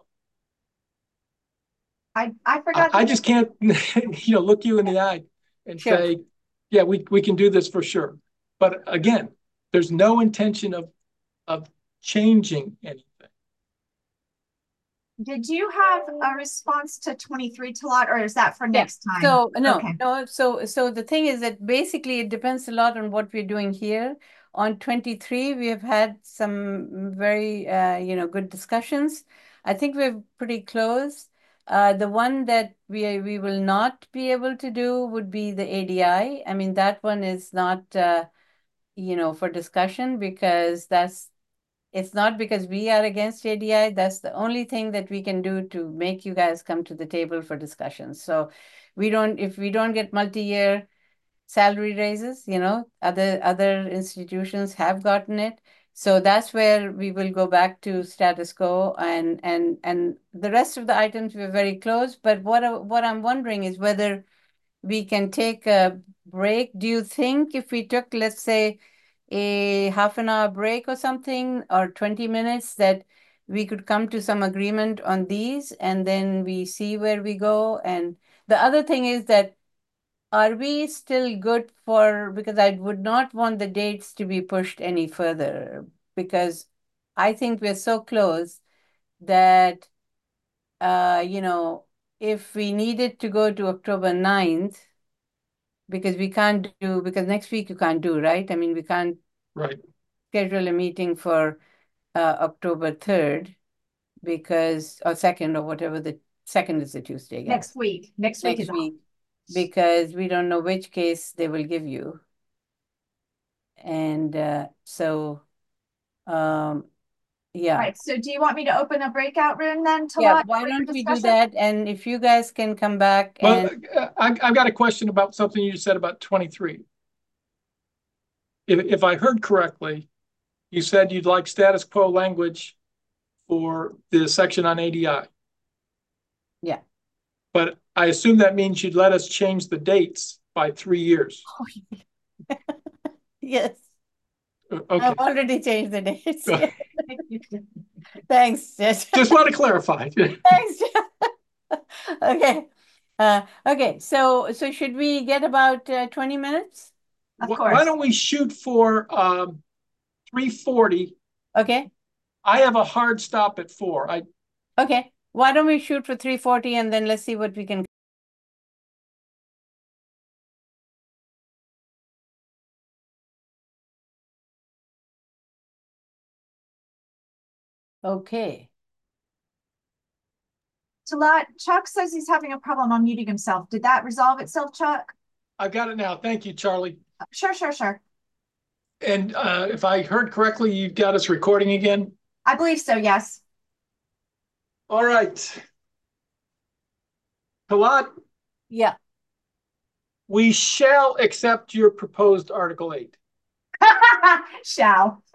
Speaker 3: I, I forgot.
Speaker 1: I, I just can't, you know, look you in the eye and
Speaker 2: Sure.
Speaker 1: say, yeah, we, we can do this for sure. But again, there's no intention of, of changing anything.
Speaker 3: Did you have a response to twenty-three, Talat, or is that for
Speaker 2: Yeah.
Speaker 3: next time?
Speaker 2: So no,
Speaker 3: Okay.
Speaker 2: no. So so the thing is that basically it depends a lot on what we're doing here. On twenty-three, we have had some very uh, you know good discussions. I think we're pretty close. Uh, the one that we we will not be able to do would be the A D I. I mean, that one is not uh, you know for discussion because that's it's not because we are against A D I. That's the only thing that we can do to make you guys come to the table for discussions. So we don't, if we don't get multi-year salary raises, you know, other other institutions have gotten it. So that's where we will go back to status quo, and and and the rest of the items we're very close. But what I, what I'm wondering is whether we can take a break. Do you think if we took, let's say, a half an hour break or something, or twenty minutes, that we could come to some agreement on these and then we see where we go? And the other thing is that, are we still good for, because I would not want the dates to be pushed any further, because I think we're so close that, uh, you know, if we needed to go to October ninth, because we can't do, because next week you can't do, right? I mean, we can't
Speaker 1: Right.
Speaker 2: schedule a meeting for uh, October third, because, or second, or whatever, the second is the Tuesday, I guess.
Speaker 3: Next week, next week
Speaker 2: Next
Speaker 3: is off.
Speaker 2: week, because we don't know which case they will give you. And uh, so, um, yeah.
Speaker 3: Right, so do you want me to open a breakout room then,
Speaker 2: Yeah,
Speaker 3: Talat?
Speaker 2: why
Speaker 3: for
Speaker 2: don't we do
Speaker 3: discussion?
Speaker 2: that? And if you guys can come back
Speaker 1: Well,
Speaker 2: and,
Speaker 1: uh, I, I've got a question about something you said about twenty-three. If, if I heard correctly, you said you'd like status quo language for the section on A D I.
Speaker 2: yeah.
Speaker 1: But I assume that means you'd let us change the dates by three years.
Speaker 2: Yes,
Speaker 1: Uh, Okay,
Speaker 2: I've already changed the dates. Yeah. Thanks, Jess.
Speaker 1: just want to clarify.
Speaker 2: Thanks, Jess. Okay. Uh, okay, so so should we get about uh, twenty minutes?
Speaker 3: Of
Speaker 1: Why
Speaker 3: course.
Speaker 1: don't we shoot for um, three forty?
Speaker 2: Okay,
Speaker 1: I have a hard stop at four. I
Speaker 2: okay. Why don't we shoot for three forty and then let's see what we can. Okay.
Speaker 3: Talat, Chuck says he's having a problem unmuting himself. Did that resolve itself, Chuck?
Speaker 1: I've got it now. Thank you, Charlie.
Speaker 3: Sure, sure, sure.
Speaker 1: And uh, if I heard correctly, you've got us recording again?
Speaker 3: I believe so, yes.
Speaker 1: All right. Talat,
Speaker 2: Yeah.
Speaker 1: we shall accept your proposed Article eight.
Speaker 3: Shall.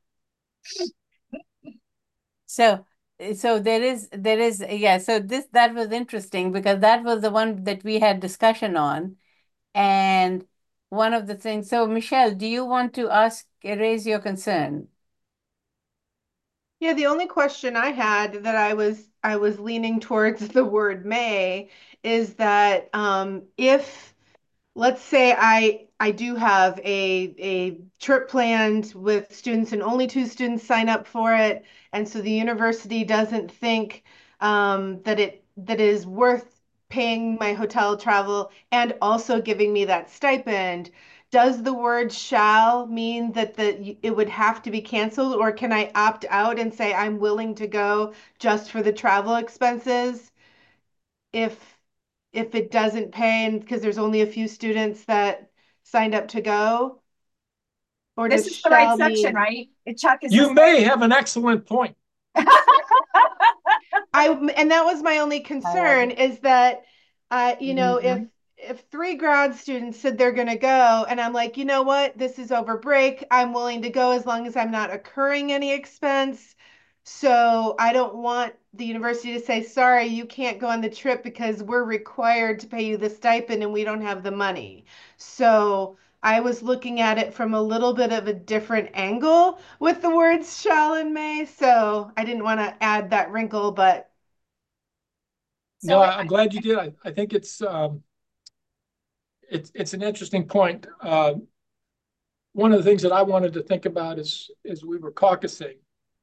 Speaker 2: So so there is there is yeah, so this that was interesting because that was the one that we had discussion on. And one of the things, so Michelle, do you want to ask, raise your concern?
Speaker 6: Yeah, the only question I had that I was I was leaning towards the word may is that um, if let's say I I do have a a trip planned with students and only two students sign up for it, and so the university doesn't think um, that it that is worth paying my hotel travel and also giving me that stipend. Does the word shall mean that the it would have to be canceled, or can I opt out and say I'm willing to go just for the travel expenses if if it doesn't pay and because there's only a few students that signed up to go? Or
Speaker 3: This
Speaker 6: does
Speaker 3: is the right
Speaker 6: shall
Speaker 3: section,
Speaker 6: mean
Speaker 3: right? Chuck is.
Speaker 1: You may have an excellent point.
Speaker 6: I and that was my only concern is that uh you know if if three grad students said they're going to go and I'm like, you know what, this is over break, I'm willing to go as long as I'm not incurring any expense. So I don't want the university to say, sorry, you can't go on the trip because we're required to pay you the stipend and we don't have the money. So I was looking at it from a little bit of a different angle with the words shall and may. So I didn't want to add that wrinkle, but
Speaker 1: No,
Speaker 3: So
Speaker 1: I- I'm glad you did. I, I think it's um, it's it's an interesting point. Uh, one of the things that I wanted to think about is as we were caucusing,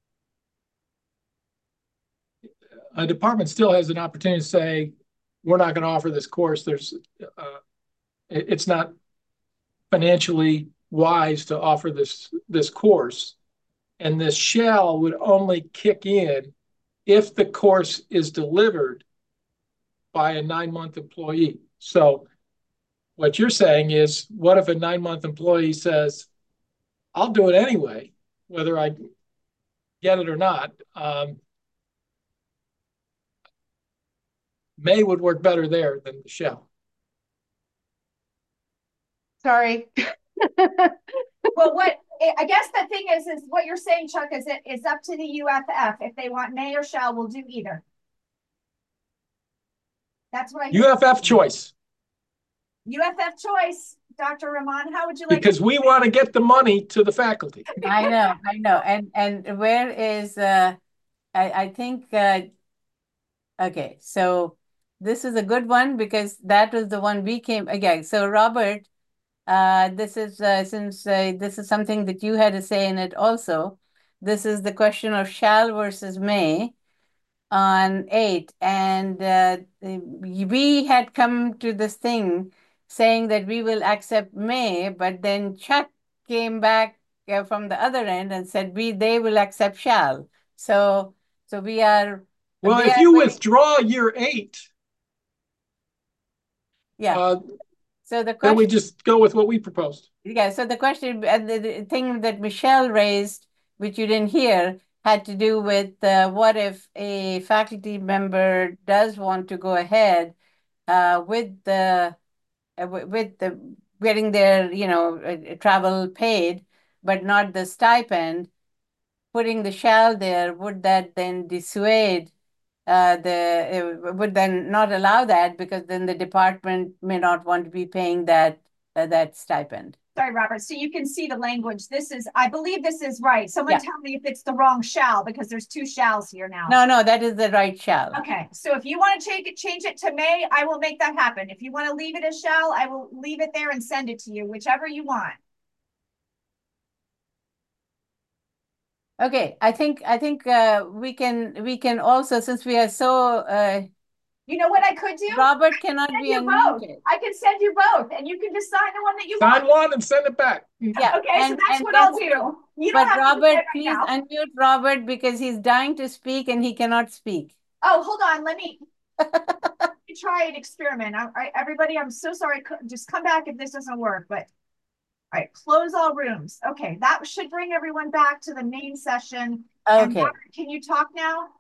Speaker 1: a department still has an opportunity to say, we're not going to offer this course. There's uh, it, it's not financially wise to offer this this course, and this shall would only kick in if the course is delivered by a nine-month employee. So what you're saying is, what if a nine-month employee says, I'll do it anyway, whether I get it or not? Um, may would work better there than the shall.
Speaker 6: sorry.
Speaker 3: well, what I I guess the thing is, is what you're saying, Chuck, is it is up to the U F F. If they want may or shall, we'll do either. That's what I hear.
Speaker 1: U F F choice,
Speaker 3: U F F choice. Doctor Rahman, how would you like?
Speaker 1: because we want to get the money to the faculty.
Speaker 2: I know, I know. And and where is uh I I think uh okay, so this is a good one because that was the one we came again. So Robert, uh this is uh, since uh, this is something that you had to say in it also. This is the question of shall versus may on eight, and uh, we had come to this thing saying that we will accept may, but then Chuck came back uh, from the other end and said we they will accept shall. So so we are
Speaker 1: Well,
Speaker 2: they
Speaker 1: if
Speaker 2: are
Speaker 1: you
Speaker 2: very-
Speaker 1: withdraw year eight,
Speaker 2: yeah.
Speaker 1: uh,
Speaker 2: So the
Speaker 1: then we
Speaker 2: question,
Speaker 1: just go with what we proposed.
Speaker 2: yeah. So the question and the, the thing that Michelle raised, which you didn't hear, had to do with uh, what if a faculty member does want to go ahead uh, with the uh, wi- with the getting their you know uh, travel paid, but not the stipend, putting the shall there, would that then dissuade uh, the uh, would then not allow that because then the department may not want to be paying that uh, that stipend.
Speaker 3: Sorry, Robert. So you can see the language. This is, I believe this is right. Someone
Speaker 2: Yeah.
Speaker 3: tell me if it's the wrong shall, because there's two shalls here now.
Speaker 2: No, no, that is the right shall.
Speaker 3: Okay, so if you want to change it, change it to may, I will make that happen. If you want to leave it as shall, I will leave it there and send it to you, whichever you want.
Speaker 2: Okay, I think I think uh, we can we can also, since we are so uh,
Speaker 3: You know what I could do?
Speaker 2: Robert cannot
Speaker 3: Send
Speaker 2: be
Speaker 3: you both.
Speaker 2: unmuted.
Speaker 3: I can send you both, and you can just sign the one that you
Speaker 1: Sign
Speaker 3: want.
Speaker 1: one and send it back.
Speaker 2: Yeah,
Speaker 3: Okay, so
Speaker 2: and-
Speaker 3: that's
Speaker 2: and
Speaker 3: what I'll
Speaker 2: that's
Speaker 3: do.
Speaker 2: true.
Speaker 3: You don't
Speaker 2: But
Speaker 3: have to do
Speaker 2: Robert,
Speaker 3: it right
Speaker 2: please
Speaker 3: now.
Speaker 2: unmute Robert because he's dying to speak and he cannot speak.
Speaker 3: Oh, hold on. Let me, let me try an experiment. I, I, everybody, I'm so sorry. Co- Just come back if this doesn't work. But all right, close all rooms. Okay, that should bring everyone back to the main session. And
Speaker 2: Okay.
Speaker 3: Robert, can you talk now?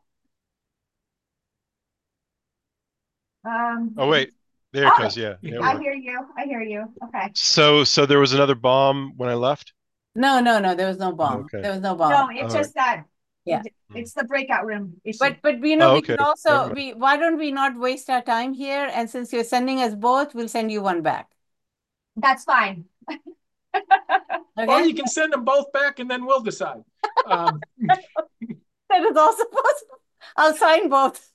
Speaker 3: Um,
Speaker 4: Oh wait, there it
Speaker 3: Oh,
Speaker 4: goes. Yeah, it
Speaker 3: I
Speaker 4: worked.
Speaker 3: hear you. I hear you. Okay.
Speaker 4: So so there was another bomb when I left.
Speaker 2: No, no, no, there was no bomb.
Speaker 4: Okay.
Speaker 2: There was no
Speaker 3: No,
Speaker 2: bomb.
Speaker 3: it's
Speaker 4: All
Speaker 3: just that.
Speaker 2: Yeah.
Speaker 3: it- It's the breakout room issue.
Speaker 2: But but you know
Speaker 4: Oh,
Speaker 2: we
Speaker 4: okay.
Speaker 2: can also
Speaker 4: Never mind.
Speaker 2: we why don't we not waste our time here? And since you're sending us both, we'll send you one back.
Speaker 3: That's fine.
Speaker 1: Or
Speaker 2: Okay?
Speaker 1: you can send them both back and then we'll decide. Um,
Speaker 2: That is also possible. I'll sign both.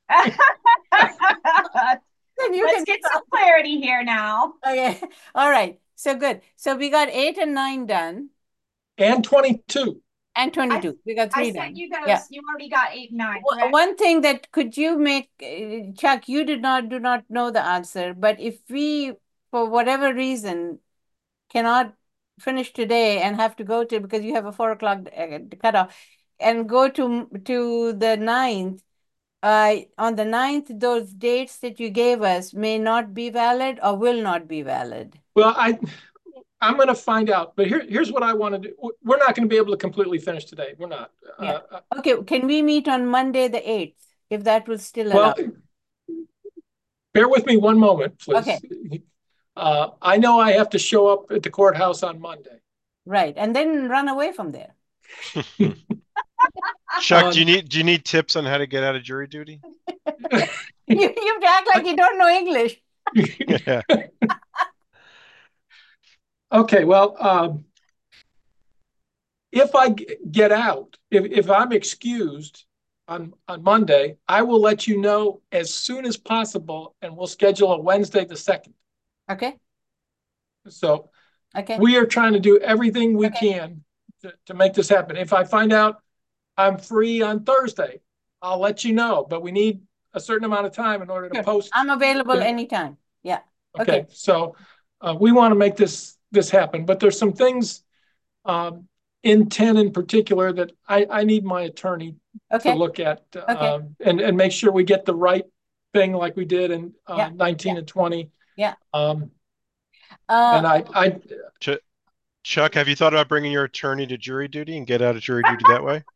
Speaker 2: Then you
Speaker 3: Let's
Speaker 2: can
Speaker 3: get some clarity here now.
Speaker 2: Okay. All right. So good. So we got eight and nine done
Speaker 1: and twenty-two.
Speaker 2: and twenty-two. We got
Speaker 3: I
Speaker 2: three
Speaker 3: sent
Speaker 2: done.
Speaker 3: you those.
Speaker 2: Yeah.
Speaker 3: You already got eight, nine.
Speaker 2: W-
Speaker 3: correct?
Speaker 2: One thing that could you make, uh, Chuck, you did not do not know the answer, but if we, for whatever reason, cannot finish today and have to go to, because you have a four o'clock uh, cutoff, and go to to the ninth, uh, on the ninth, those dates that you gave us may not be valid or will not be valid.
Speaker 1: Well, I, I'm going to find out, but here, here's what I want to do. We're not going to be able to completely finish today. We're not.
Speaker 2: Yeah.
Speaker 1: Uh,
Speaker 2: Okay, can we meet on Monday, the eighth, if that will still
Speaker 1: well,
Speaker 2: allow?
Speaker 1: bear with me one moment, please.
Speaker 2: Okay.
Speaker 1: Uh, I know I have to show up at the courthouse on Monday.
Speaker 2: Right, and then run away from there.
Speaker 4: Chuck,
Speaker 1: Um,
Speaker 4: do you need do you need tips on how to get out of jury duty?
Speaker 2: You, you act like you don't know English.
Speaker 4: Yeah.
Speaker 1: Okay, well, um, if I g- get out, if, if I'm excused on, on Monday, I will let you know as soon as possible and we'll schedule a Wednesday the second.
Speaker 2: Okay,
Speaker 1: So
Speaker 2: okay,
Speaker 1: we are trying to do everything we
Speaker 2: Okay.
Speaker 1: can to, to make this happen. If I find out I'm free on Thursday, I'll let you know, but we need a certain amount of time in order to
Speaker 2: Sure.
Speaker 1: post.
Speaker 2: I'm available
Speaker 1: Yeah.
Speaker 2: anytime. Yeah,
Speaker 1: Okay,
Speaker 2: okay.
Speaker 1: so uh, we want to make this this happen, but there's some things um, in ten in particular that I, I need my attorney to
Speaker 2: Okay,
Speaker 1: look at
Speaker 2: Okay.
Speaker 1: um, and and make sure we get the right thing like we did in uh,
Speaker 2: Yeah,
Speaker 1: nineteen
Speaker 2: yeah.
Speaker 1: and twenty.
Speaker 2: Yeah.
Speaker 1: Um, and
Speaker 2: uh,
Speaker 1: I I
Speaker 4: Ch- Chuck, have you thought about bringing your attorney to jury duty and get out of jury duty that way?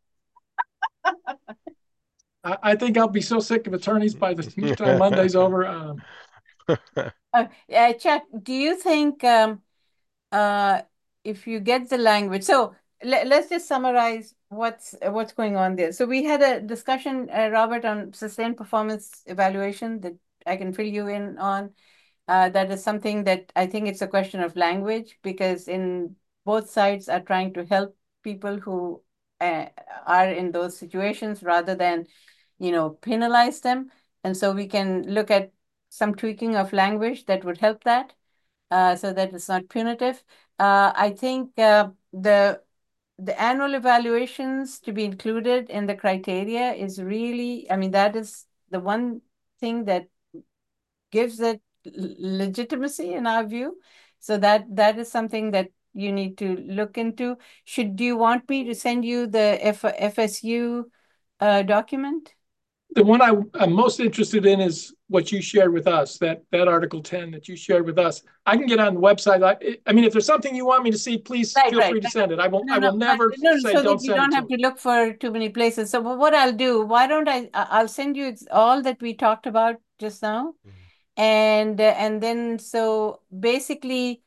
Speaker 1: I I think I'll be so sick of attorneys by the time Monday's over. Um,
Speaker 2: uh, uh, Chuck, do you think um, uh, if you get the language, so let, let's just summarize what's what's going on there. So we had a discussion, uh, Robert, on sustained performance evaluation that I can fill you in on. Uh, that is something that I think it's a question of language, because in both sides are trying to help people who uh, are in those situations rather than, you know, penalize them. And so we can look at some tweaking of language that would help that, uh, so that it's not punitive. Uh, I think uh, the the annual evaluations to be included in the criteria is really, I mean, that is the one thing that gives it legitimacy in our view. So that that is something that you need to look into. Should do you want me to send you the F F S U uh, document?
Speaker 1: The one I, I'm most interested in is what you shared with us, that that Article ten that you shared with us. I can get on the website. I, I mean, if there's something you want me to see, please
Speaker 2: Right,
Speaker 1: feel
Speaker 2: right.
Speaker 1: free to
Speaker 2: No,
Speaker 1: send it. I won't.
Speaker 2: no,
Speaker 1: I will
Speaker 2: no,
Speaker 1: never
Speaker 2: but, no,
Speaker 1: say
Speaker 2: so
Speaker 1: don't
Speaker 2: that you
Speaker 1: send
Speaker 2: don't
Speaker 1: it
Speaker 2: have
Speaker 1: to
Speaker 2: to look for too many places. So what I'll do, why don't I? I- I'll send you all that we talked about just now, and uh, and then so basically,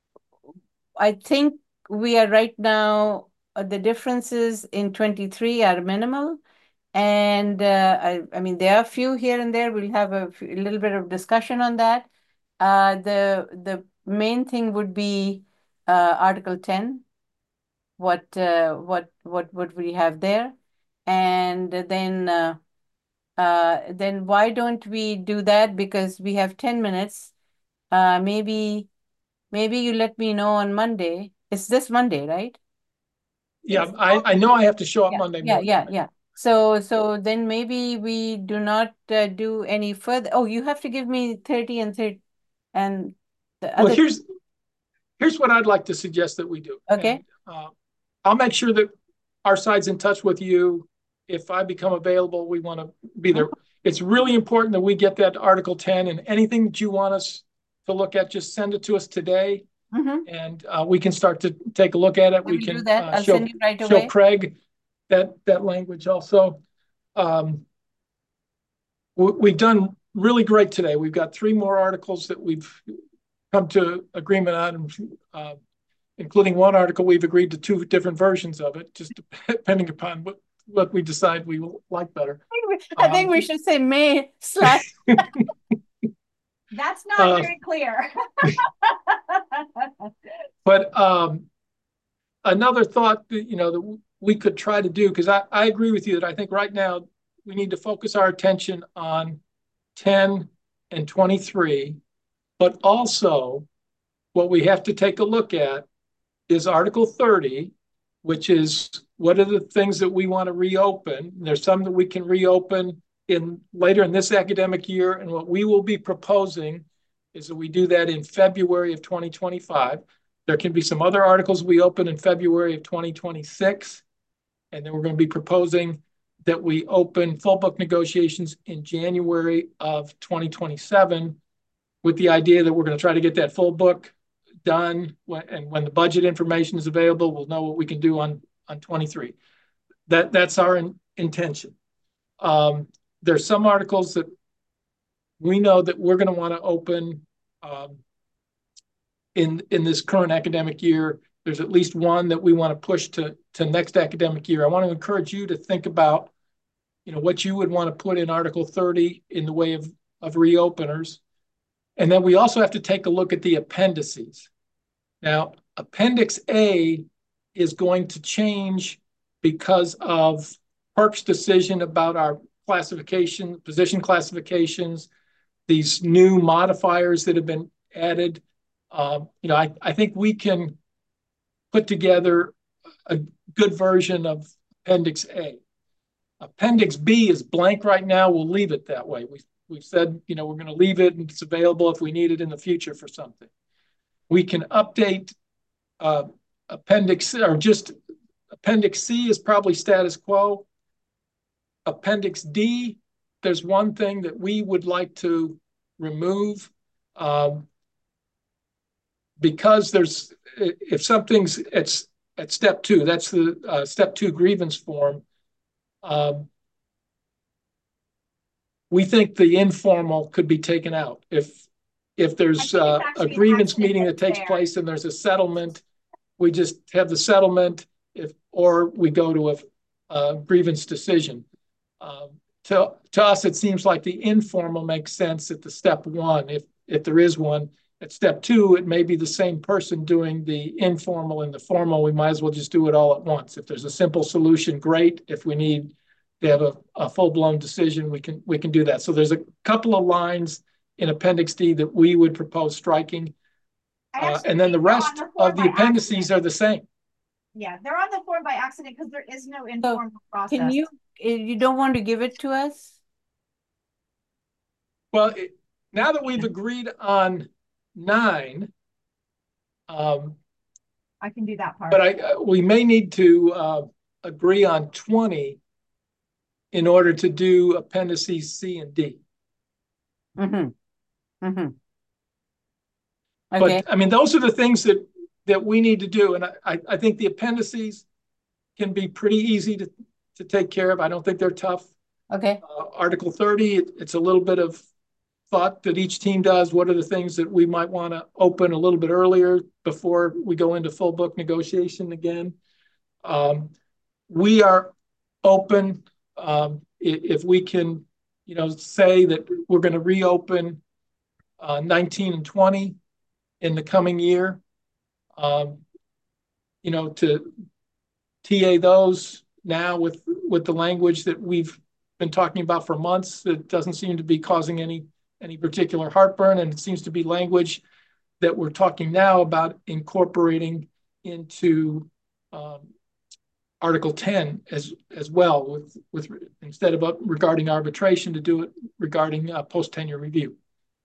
Speaker 2: I think we are right now. Uh, the differences in twenty-three are minimal. And uh, I, I mean, there are a few here and there. We'll have a, few, a little bit of discussion on that. Uh, the the main thing would be uh, Article ten. What uh, what what would we have there? And then uh, uh, then why don't we do that? Because we have ten minutes. Uh, maybe maybe you let me know on Monday. It's this Monday, right?
Speaker 1: Yeah,
Speaker 3: It's
Speaker 1: I, I know I have to show up
Speaker 2: Yeah,
Speaker 1: Monday
Speaker 2: yeah,
Speaker 1: morning.
Speaker 2: yeah, yeah. So, so then maybe we do not uh, do any further. Oh, you have to give me thirty and thirty and the
Speaker 1: Well,
Speaker 2: other.
Speaker 1: here's here's what I'd like to suggest that we do.
Speaker 2: Okay.
Speaker 1: And, uh, I'll make sure that our side's in touch with you. If I become available, we want to be there. It's really important that we get that Article ten, and anything that you want us to look at, just send it to us today.
Speaker 2: Mm-hmm.
Speaker 1: And uh, we can start to take a look at it.
Speaker 2: I
Speaker 1: We
Speaker 2: will
Speaker 1: can
Speaker 2: do that.
Speaker 1: uh,
Speaker 2: I'll
Speaker 1: show,
Speaker 2: send you right
Speaker 1: show
Speaker 2: away.
Speaker 1: Craig that, that language also. Um, we, we've done really great today. We've got three more articles that we've come to agreement on, uh, including one article we've agreed to two different versions of it, just depending upon what, what we decide we will like better.
Speaker 2: I think we
Speaker 1: Um,
Speaker 2: should say May slash.
Speaker 3: That's not
Speaker 1: Uh,
Speaker 3: very clear.
Speaker 1: But um, another thought that, you know, that we could try to do, because I, I agree with you that I think right now we need to focus our attention on ten and twenty-three, but also what we have to take a look at is Article thirty, which is what are the things that we want to reopen. There's some that we can reopen in later in this academic year, and what we will be proposing is that we do that in February of twenty twenty-five. There can be some other articles we open in February of twenty twenty-six, and then we're going to be proposing that we open full book negotiations in January of twenty twenty-seven, with the idea that we're going to try to get that full book done, and when the budget information is available, we'll know what we can do on on twenty-three. That that's our in, intention. Um, there's some articles that we know that we're going to want to open um, in in this current academic year. There's at least one that we want to push to to next academic year. I want to encourage you to think about, you know, what you would want to put in Article thirty in the way of of reopeners, and then we also have to take a look at the appendices. Now, Appendix A is going to change because of PERC's decision about our classification, position classifications, these new modifiers that have been added. Um, you know, I, I think we can put together a good version of Appendix A. Appendix B is blank right now. We'll leave it that way. We, we've said, you know, we're going to leave it and it's available if we need it in the future for something. We can update uh, Appendix, or just Appendix C is probably status quo. Appendix D, there's one thing that we would like to remove. Um, because there's, if something's at, at step two, that's the uh, step two grievance form, um, we think the informal could be taken out. If if there's uh, a grievance meeting that takes
Speaker 3: there.
Speaker 1: place and there's a settlement, we just have the settlement if, or we go to a, a grievance decision. Um, to, to us, it seems like the informal makes sense at the step one, if, if there is one. At step two, it may be the same person doing the informal and the formal. We might as well just do it all at once. If there's a simple solution, great. If we need to have a, a full-blown decision, we can we can do that. So there's a couple of lines in Appendix D that we would propose striking. Uh, and then the rest the of the appendices accident. Are the same.
Speaker 3: Yeah, they're on the form by accident because there is no informal so process.
Speaker 2: Can you, you don't want to give it to us?
Speaker 1: Well, it, now that we've agreed on nine, um,
Speaker 3: I can do that part.
Speaker 1: But I, uh, we may need to uh, agree on twenty in order to do appendices C and D.
Speaker 2: Mm-hmm. Mm-hmm. Okay.
Speaker 1: But I mean, those are the things that that we need to do, and I, I think the appendices can be pretty easy to to take care of. I don't think they're tough.
Speaker 2: Okay.
Speaker 1: Uh, Article thirty, it, it's a little bit of thought that each team does. What are the things that we might want to open a little bit earlier before we go into full book negotiation again? Um, we are open um, if we can, you know, say that we're going to reopen uh, nineteen and twenty in the coming year. Um, you know, to T A those now with with the language that we've been talking about for months, that doesn't seem to be causing any any particular heartburn, and it seems to be language that we're talking now about incorporating into um, Article ten as as well, with with instead of regarding arbitration, to do it regarding uh, post tenure review.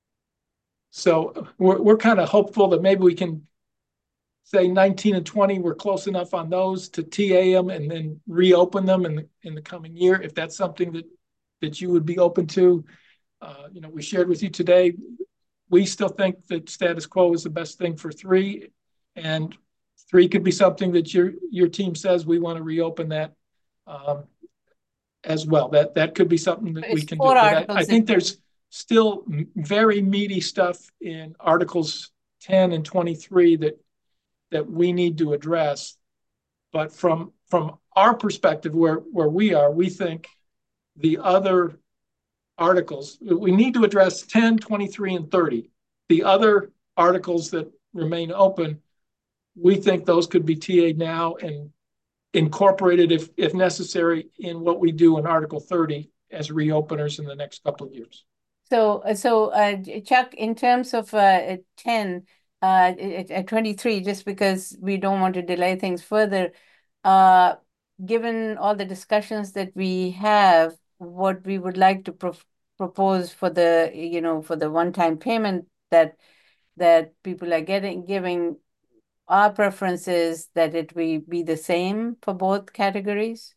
Speaker 1: So we're we're kind of hopeful that maybe we can say nineteen and twenty, we're close enough on those to T A them and then reopen them in the in the coming year, if that's something that that you would be open to. Uh, you know, we shared with you today, we still think that status quo is the best thing for three, and three could be something that your your team says we want to reopen that um, as well. That that could be something that
Speaker 2: it's
Speaker 1: we can do. I, I think
Speaker 2: in-
Speaker 1: there's still very meaty stuff in Articles ten and twenty-three that that we need to address. But from from our perspective, where where we are, we think the other articles, we need to address ten, twenty-three, and thirty. The other articles that remain open, we think those could be T A'd now and incorporated, if if necessary, in what we do in Article thirty as reopeners in the next couple of years.
Speaker 2: So, so uh, Chuck, in terms of uh, ten, uh, at twenty-three, just because we don't want to delay things further, uh, given all the discussions that we have, what we would like to pro propose for the, you know, for the one-time payment that that people are getting, giving, our preference is that it will be the same for both categories.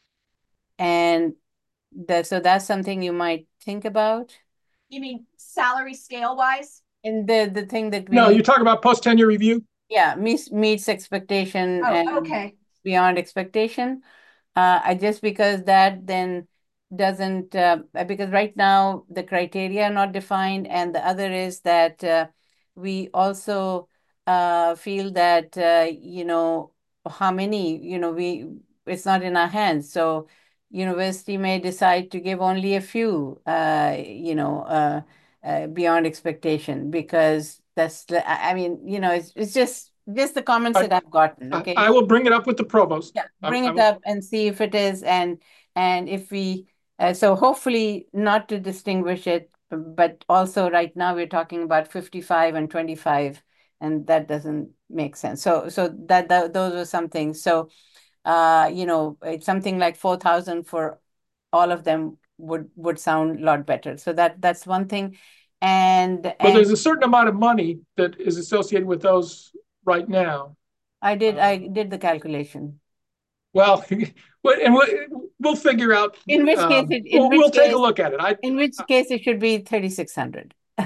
Speaker 2: And that, so that's something you might think about.
Speaker 3: You mean salary scale wise?
Speaker 2: And the the thing that we
Speaker 1: No, you're talking about post tenure review.
Speaker 2: Yeah, meets meets expectation
Speaker 3: oh,
Speaker 2: and
Speaker 3: okay.
Speaker 2: beyond expectation. Uh, I just because that then doesn't uh, because right now the criteria are not defined, and the other is that uh, we also uh, feel that uh, you know how many you know we it's not in our hands. So university may decide to give only a few uh, you know uh, uh, beyond expectation, because that's the I mean you know it's it's just. Just the comments
Speaker 1: I,
Speaker 2: that I've gotten. Okay,
Speaker 1: I, I will bring it up with the provost.
Speaker 2: Yeah, bring
Speaker 1: I,
Speaker 2: it
Speaker 1: I
Speaker 2: up and see if it is, and and if we. Uh, so hopefully not to distinguish it, but also right now we're talking about fifty-five and twenty-five, and that doesn't make sense. So so that, that those are some things. So, uh, you know, it's something like four thousand for all of them would would sound a lot better. So that that's one thing, and
Speaker 1: but
Speaker 2: and,
Speaker 1: there's a certain amount of money that is associated with those right now.
Speaker 2: I did
Speaker 1: uh,
Speaker 2: I did the calculation.
Speaker 1: Well, and we'll, we'll figure out.
Speaker 2: In which
Speaker 1: um,
Speaker 2: case, it, in
Speaker 1: we'll,
Speaker 2: which
Speaker 1: we'll
Speaker 2: case,
Speaker 1: take a look at it. I,
Speaker 2: in which case, it should be thirty-six hundred.
Speaker 1: uh,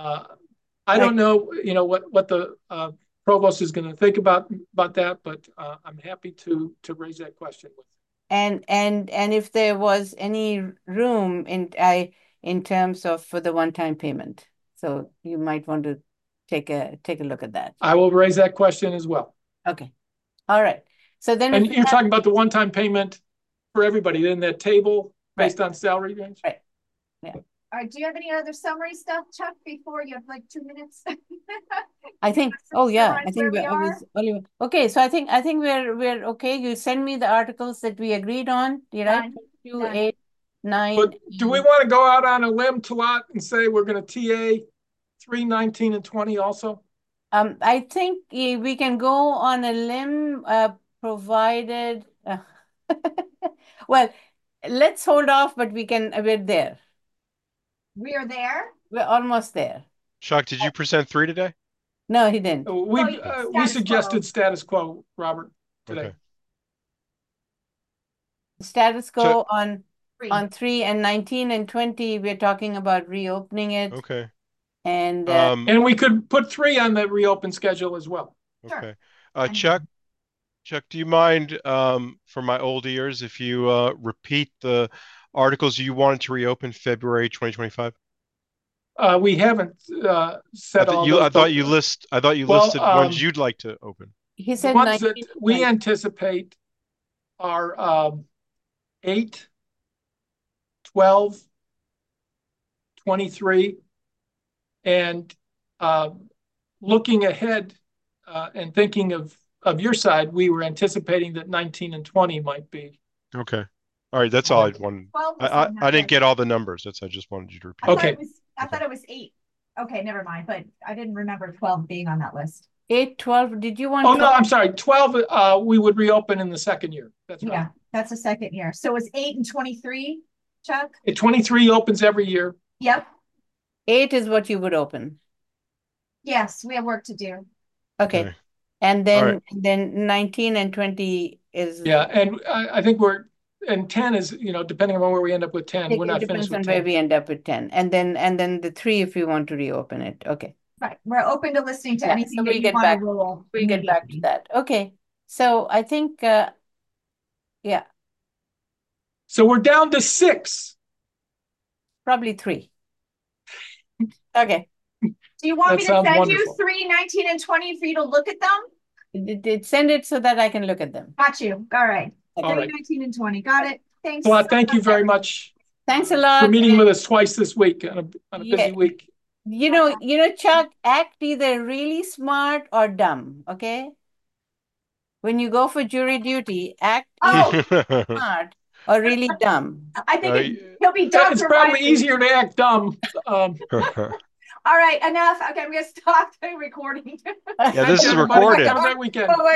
Speaker 1: I don't know, you know, what what the uh, provost is going to think about about that, but uh, I'm happy to to raise that question with.
Speaker 2: And and and if there was any room in I in terms of for the one-time payment, so you might want to take a take a look at that.
Speaker 1: I will raise that question as well.
Speaker 2: Okay, All right. So then if
Speaker 1: And
Speaker 2: we
Speaker 1: you're
Speaker 2: have-
Speaker 1: talking about the one-time payment for everybody in that table based on salary range?
Speaker 2: Right.
Speaker 3: All right, do you have any other summary stuff, Chuck, before you have like two minutes?
Speaker 2: I think,
Speaker 3: Just
Speaker 2: oh yeah,
Speaker 3: summarize
Speaker 2: I think
Speaker 3: where
Speaker 2: we
Speaker 3: we
Speaker 2: I
Speaker 3: are.
Speaker 2: was, Oliver. Okay, so I think, I think we're, we're okay. You send me the articles that we agreed on, you right?
Speaker 3: Done.
Speaker 2: Two,
Speaker 3: Done.
Speaker 2: eight, nine.
Speaker 1: But do we
Speaker 2: and-
Speaker 1: want to go out on a limb, Talat, and say we're going to T A three, nineteen, and twenty also?
Speaker 2: Um, I think eh, we can go on a limb, uh, provided, uh, well, let's hold off, but we can, uh, we're there.
Speaker 3: We are there.
Speaker 2: We're almost there.
Speaker 4: Chuck, did you present three today?
Speaker 2: No, he didn't.
Speaker 1: We,
Speaker 3: Well, you-
Speaker 1: uh, we
Speaker 3: status
Speaker 1: suggested status quo, Robert, today.
Speaker 4: Okay.
Speaker 2: Status quo
Speaker 4: So-
Speaker 2: on,
Speaker 3: Three.
Speaker 2: on three and nineteen and twenty, we're talking about reopening it
Speaker 4: Okay.
Speaker 2: and, uh,
Speaker 4: Um,
Speaker 1: And we could put three on the reopen schedule as well.
Speaker 3: Sure.
Speaker 4: okay. Uh,
Speaker 3: I'm
Speaker 4: Chuck, Chuck, do you mind, um, for my old ears, if you, uh, repeat the articles you wanted to reopen February twenty twenty-five?
Speaker 1: Uh, we haven't, uh,
Speaker 4: I
Speaker 1: said all
Speaker 4: thought you,
Speaker 1: those,
Speaker 4: I thought
Speaker 1: but
Speaker 4: you list, I thought you
Speaker 1: Well,
Speaker 4: listed ones
Speaker 1: um,
Speaker 4: you'd like to open.
Speaker 2: he
Speaker 1: the
Speaker 2: said
Speaker 1: ones that
Speaker 2: nineteen.
Speaker 1: we
Speaker 2: twenty.
Speaker 1: anticipate are, um, eight, twelve, twenty-three, and, um, looking ahead, uh, and thinking of, of your side, we were anticipating that nineteen and twenty might be.
Speaker 4: Okay. All right. That's all I wanted.
Speaker 3: Twelve
Speaker 4: I,
Speaker 3: was
Speaker 4: I,
Speaker 3: on that
Speaker 4: I didn't
Speaker 3: list.
Speaker 4: get all the numbers. That's, I just wanted you to
Speaker 3: I
Speaker 4: repeat.
Speaker 3: thought
Speaker 1: Okay.
Speaker 3: it was, I thought it was eight. Okay, never mind, but I didn't remember twelve being on that list.
Speaker 2: Eight, twelve, did you want?
Speaker 1: Oh, no,
Speaker 2: twelve?
Speaker 1: I'm sorry, twelve, uh, we would reopen in the second year. That's right.
Speaker 3: Yeah, that's the second year. So it's eight and twenty-three, Chuck?
Speaker 1: Uh, twenty-three opens every year.
Speaker 3: Yep.
Speaker 2: Eight is what you would open.
Speaker 3: Yes, we have work to do.
Speaker 2: Okay.
Speaker 4: Okay.
Speaker 2: And then,
Speaker 4: right.
Speaker 2: then nineteen and twenty is.
Speaker 1: Yeah, and I, I think we're, and ten is, you know, depending on where we end up with ten,
Speaker 2: It
Speaker 1: we're
Speaker 2: it
Speaker 1: not
Speaker 2: depends
Speaker 1: finished
Speaker 2: on
Speaker 1: with
Speaker 2: where
Speaker 1: ten.
Speaker 2: we end up with ten. And then, and then the three if you want to reopen it. Okay.
Speaker 3: Right, we're open to listening to
Speaker 2: Yeah,
Speaker 3: anything
Speaker 2: so
Speaker 3: that
Speaker 2: we'll
Speaker 3: you
Speaker 2: get
Speaker 3: want
Speaker 2: back-
Speaker 3: to roll.
Speaker 2: We'll get back to
Speaker 3: immediately.
Speaker 2: that. Okay. So I think, uh, yeah,
Speaker 1: So we're down to six.
Speaker 2: probably three. Okay.
Speaker 3: Do you want
Speaker 1: That
Speaker 3: me to
Speaker 1: sounds
Speaker 3: send you
Speaker 1: wonderful.
Speaker 3: three, nineteen, and twenty for you to look at them?
Speaker 2: Did, did send it so that I can look at them.
Speaker 3: Got you. All right.
Speaker 1: All
Speaker 3: Three,
Speaker 1: right.
Speaker 3: nineteen, and twenty. Got it. Thanks.
Speaker 1: Well, thank you very much
Speaker 2: Thanks a lot.
Speaker 1: for meeting
Speaker 2: and-
Speaker 1: with us twice this week on a, on a busy
Speaker 2: Yeah.
Speaker 1: week.
Speaker 2: You know, you know, Chuck, act either really smart or dumb, okay? When you go for jury duty, act
Speaker 3: Oh,
Speaker 2: smart or really dumb.
Speaker 3: I think
Speaker 4: Uh,
Speaker 3: it- he'll be
Speaker 1: It's
Speaker 3: Doctor
Speaker 1: probably
Speaker 3: Riley.
Speaker 1: easier to act dumb. Um,
Speaker 3: All right, enough. Okay, I'm gonna stop the recording.
Speaker 4: Yeah, this is
Speaker 1: everybody.
Speaker 4: recorded.
Speaker 1: Have a great weekend.
Speaker 3: Bye-bye.